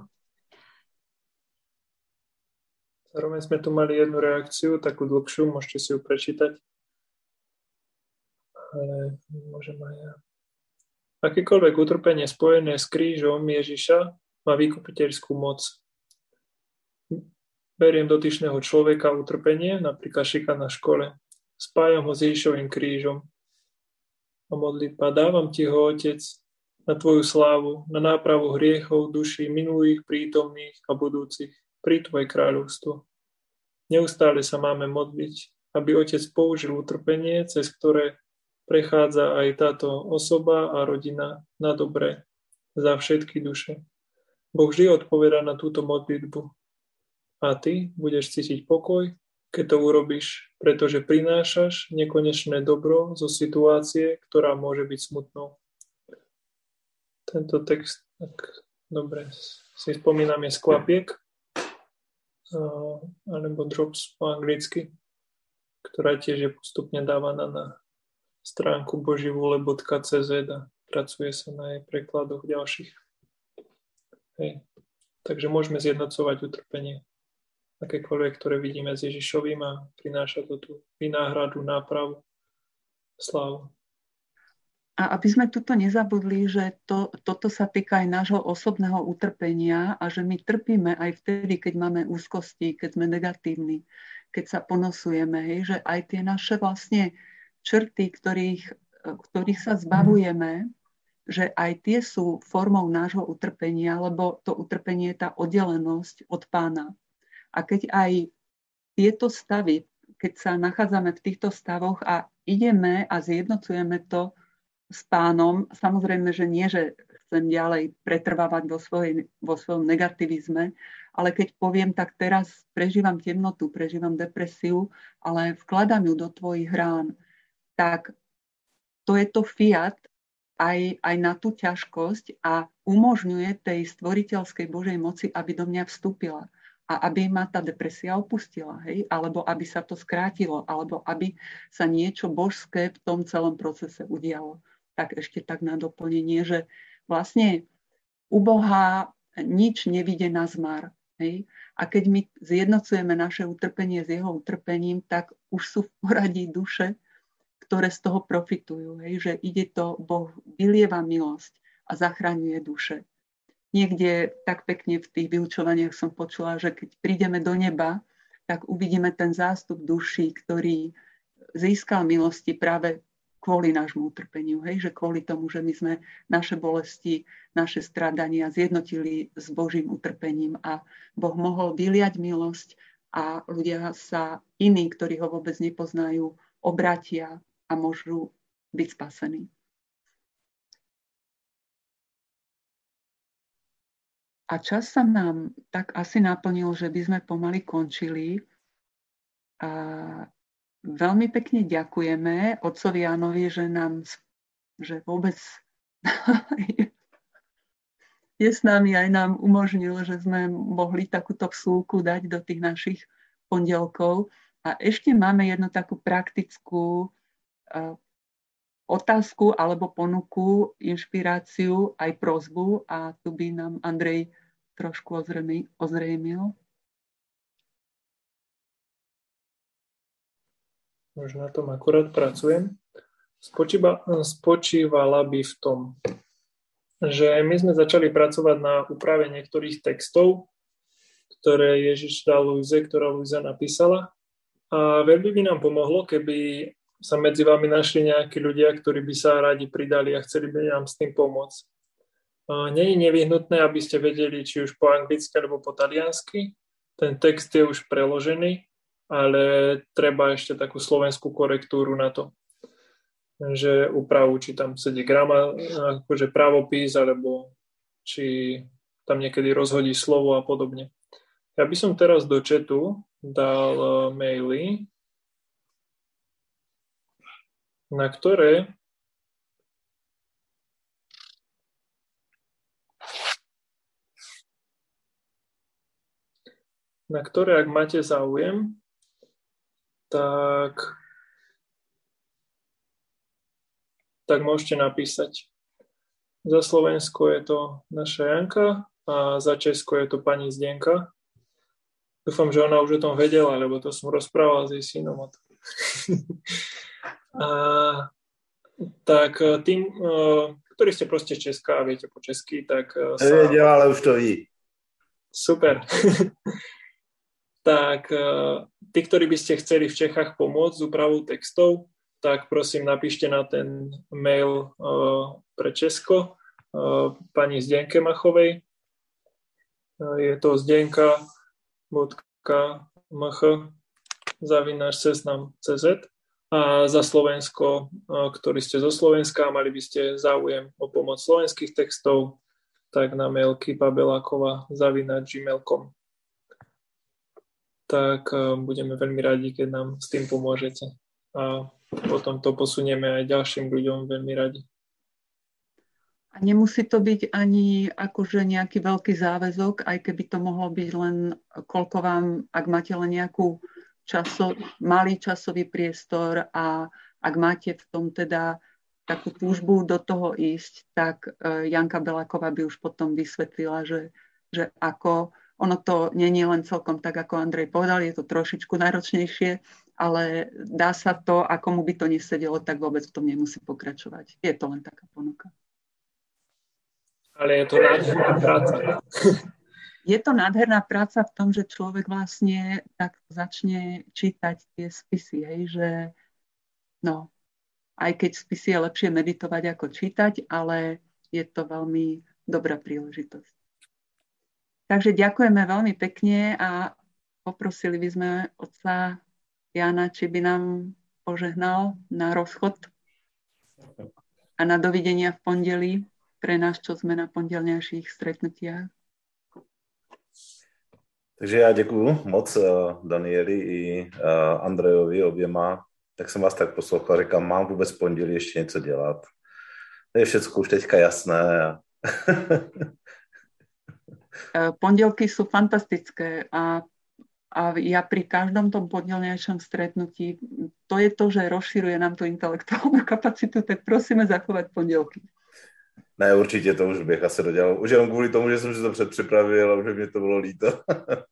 Zároveň sme tu mali jednu reakciu, takú dlhšiu, môžete si ju prečítať. Ale môžem aj ja. Akékoľvek utrpenie spojené s krížom Ježiša má vykupiteľskú moc. Beriem dotyčného človeka utrpenie, napríklad šikana na škole. Spájam ho s Ježišovým krížom. A modlitba, dávam ti ho, Otec, na tvoju slávu, na nápravu hriechov duší minulých, prítomných a budúcich, pri tvoje kráľovstvo. Neustále sa máme modliť, aby Otec použil utrpenie, cez ktoré prechádza aj táto osoba a rodina na dobre za všetky duše. Boh vždy odpovedá na túto modlitbu. A ty budeš cítiť pokoj, keď to urobíš, pretože prinášaš nekonečné dobro zo situácie, ktorá môže byť smutnou. Tento text, tak dobre, si spomínam, je z Klapiek, alebo Drops po anglicky, ktorá tiež je postupne dávaná na stránku boživule.cz a pracuje sa na jej prekladoch ďalších. Hej. Takže môžeme zjednocovať utrpenie, akékoľvek, ktoré vidíme s Ježišovým a prináša to tú vynáhradu, nápravu, slávu. A aby sme tuto nezabudli, že toto sa týka aj nášho osobného utrpenia a že my trpíme aj vtedy, keď máme úzkosti, keď sme negatívni, keď sa ponosujeme, hej, že aj tie naše vlastne črty, ktorých sa zbavujeme, že aj tie sú formou nášho utrpenia, lebo to utrpenie je tá oddelenosť od Pána. A keď aj tieto stavy, keď sa nachádzame v týchto stavoch a ideme a zjednocujeme to s Pánom, samozrejme, že nie, že chcem ďalej pretrvávať vo svojom negativizme, ale keď poviem, tak teraz prežívam temnotu, prežívam depresiu, ale vkladám ju do tvojich rán, tak to je to fiat aj na tú ťažkosť a umožňuje tej stvoriteľskej Božej moci, aby do mňa vstúpila a aby ma tá depresia opustila, hej? Alebo aby sa to skrátilo, alebo aby sa niečo božské v tom celom procese udialo. Tak ešte tak na doplnenie, že vlastne u Boha nič nevidie na zmar. Hej? A keď my zjednocujeme naše utrpenie s jeho utrpením, tak už sú v poradí duše, ktoré z toho profitujú. Hej? Že ide to, Boh vylieva milosť a zachraňuje duše. Niekde tak pekne v tých vyučovaniach som počula, že keď prídeme do neba, tak uvidíme ten zástup duší, ktorý získal milosti práve kvôli nášmu utrpeniu. Hej? Že kvôli tomu, že my sme naše bolesti, naše stradania zjednotili s Božím utrpením a Boh mohol vyliať milosť a ľudia sa iní, ktorí ho vôbec nepoznajú, obratia a môžu byť spasení. A čas sa nám tak asi naplnil, že by sme pomaly končili. A veľmi pekne ďakujeme otcovi Jánovi, že vôbec je s nami, aj nám umožnil, že sme mohli takúto vsúku dať do tých našich pondelkov. A ešte máme jednu takú praktickú otázku alebo ponuku, inšpiráciu, aj prosbu a tu by nám Andrej trošku ozrejmil. Už na tom akurát pracujem. Spočívala by v tom, že my sme začali pracovať na úprave niektorých textov, ktoré Ježiš dal Luize, ktorá Luiza napísala. A veľmi by nám pomohlo, keby sa medzi vami našli nejakí ľudia, ktorí by sa radi pridali a chceli by nám s tým pomôcť. Nie je nevyhnutné, aby ste vedeli, či už po anglicky alebo po taliansky. Ten text je už preložený, ale treba ešte takú slovenskú korektúru na to. Že úpravu, či tam sedí grama, akože právopis, alebo či tam niekedy rozhodí slovo a podobne. Ja by som teraz do chatu dal maily, na ktoré ak máte záujem, tak môžete napísať. Za Slovensko je to naša Janka a za Česko je to pani Zdenka. Dúfam, že ona už o tom vedela, lebo to som rozprával s jej synom. Tak tým, ktorí ste proste z Česka a viete po česky, tak Nevedel, ale už to ví. Super. Tak tí, ktorí by ste chceli v Čechách pomôcť s úpravou textov, tak prosím napíšte na ten mail pre Česko pani Zdenke Machovej. Je to zdenka.mch@cesnam.cz. A za Slovensko, ktorí ste zo Slovenska a mali by ste záujem o pomoc slovenských textov, tak na mail kipabelákova@gmail.com. Tak budeme veľmi radi, keď nám s tým pomôžete. A potom to posunieme aj ďalším ľuďom veľmi radi. A nemusí to byť ani akože nejaký veľký záväzok, aj keby to mohlo byť len koľko vám, ak máte len nejakú malý časový priestor a ak máte v tom teda takú túžbu do toho ísť, tak Janka Beláková by už potom vysvetlila, že ako ono to nie je len celkom tak, ako Andrej povedal, je to trošičku náročnejšie, ale dá sa to, a komu by to nesedelo, tak vôbec v tom nemusí pokračovať. Je to len taká ponuka. Ale je to nádherná práca. Je to nádherná práca v tom, že človek vlastne tak začne čítať tie spisy, že no, aj keď spisy je lepšie meditovať ako čítať, ale je to veľmi dobrá príležitosť. Takže ďakujeme veľmi pekne a poprosili by sme otca Jana, či by nám požehnal na rozchod a na dovidenia v pondelí pre nás, čo sme na pondelňajších stretnutiach. Takže já děkuju moc Danieli i Andrejovi oběma. Tak jsem vás tak poslouchal, říkám, mám vůbec pondělí ještě něco dělat. To je všechno už teďka jasné. Pondelky sú fantastické a ja pri každom tom pondelňajšom stretnutí, to je to, že rozširuje nám tu intelektuálnu kapacitu, tak prosíme zachovať pondelky. Ne, určitě to už bych asi dodělal. Už jenom kvůli tomu, že jsem si to předpřipravil a že mě to bylo líto.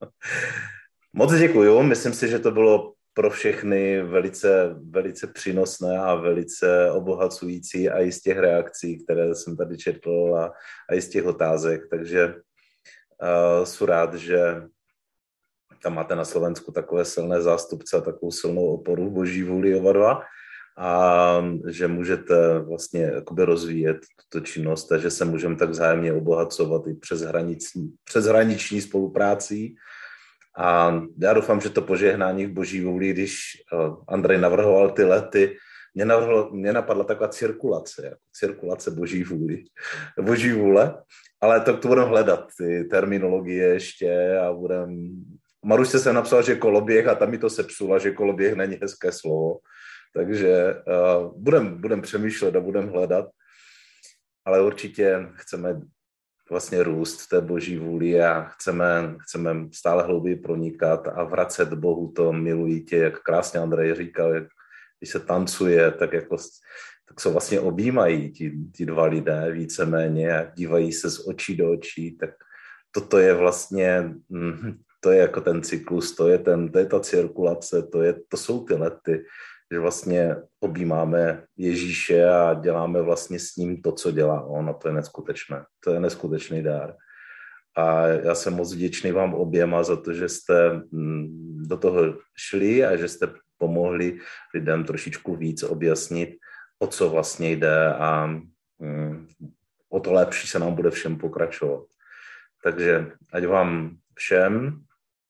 Moc děkuju, myslím si, že to bylo pro všechny velice, velice přínosné a velice obohacující a i z těch reakcí, které jsem tady četl a i z těch otázek, takže jsem rád, že tam máte na Slovensku takové silné zástupce a takovou silnou oporu Boží vůli oba dva a že můžete vlastně jakoby rozvíjet tuto činnost a že se můžeme tak vzájemně obohacovat i přes hraniční spoluprácí. A já doufám, že to požehnání v Boží vůli, když Andrej navrhoval ty lety, mě napadla taková cirkulace Boží vůle, ale to budeme hledat, ty terminologie ještě a Marušce jsem napsal, že koloběh a tam mi to sepsula, že koloběh není hezké slovo, takže budem přemýšlet a budem hledat, ale určitě chceme vlastně růst v té Boží vůli a chceme stále hlouběji pronikat a vracet Bohu to milujítě, jak krásně Andrej říkal, když se tancuje, tak se vlastně objímají ti dva lidé víceméně a dívají se z očí do očí, tak toto je vlastně, to je jako ten cyklus, to je ta cirkulace, to jsou ty lety, že vlastně objímáme Ježíše a děláme vlastně s ním to, co dělá on a to je neskutečné. To je neskutečný dár. A já jsem moc vděčný vám oběma za to, že jste do toho šli a že jste pomohli lidem trošičku víc objasnit, o co vlastně jde a o to lepší se nám bude všem pokračovat. Takže ať vám všem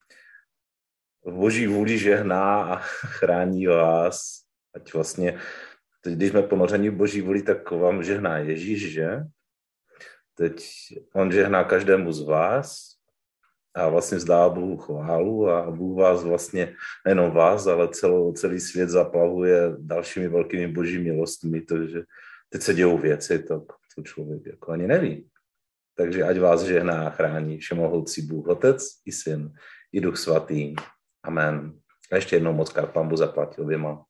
v Boží vůli žehná a chrání vás. Ať vlastně, teď, když jsme ponoření v Boží vůli, tak vám žehná Ježíš, že? Teď on žehná každému z vás a vlastně vzdává Bohu chválu a Bůh vás vlastně, nejenom vás, ale celý svět zaplavuje dalšími velkými boží milostmi, takže teď se dějou věci, to člověk jako ani neví. Takže ať vás žehná a chrání všemohoucí Bůh, Otec i Syn, i Duch Svatý. Amen. A ještě jednou moc krát Pán Bůh zaplatí oběma.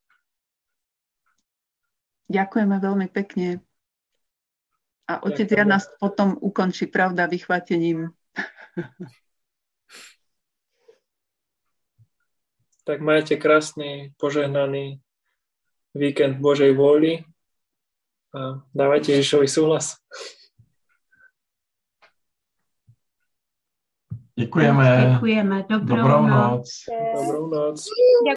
Ďakujeme veľmi pekne. A otec Jan nás potom ukončí, pravda, vychvátením. Tak majte krásny, požehnaný víkend Božej vôli a dávajte Ježišovi súhlas. Děkujeme. Dobrou noc. Dobrou noc.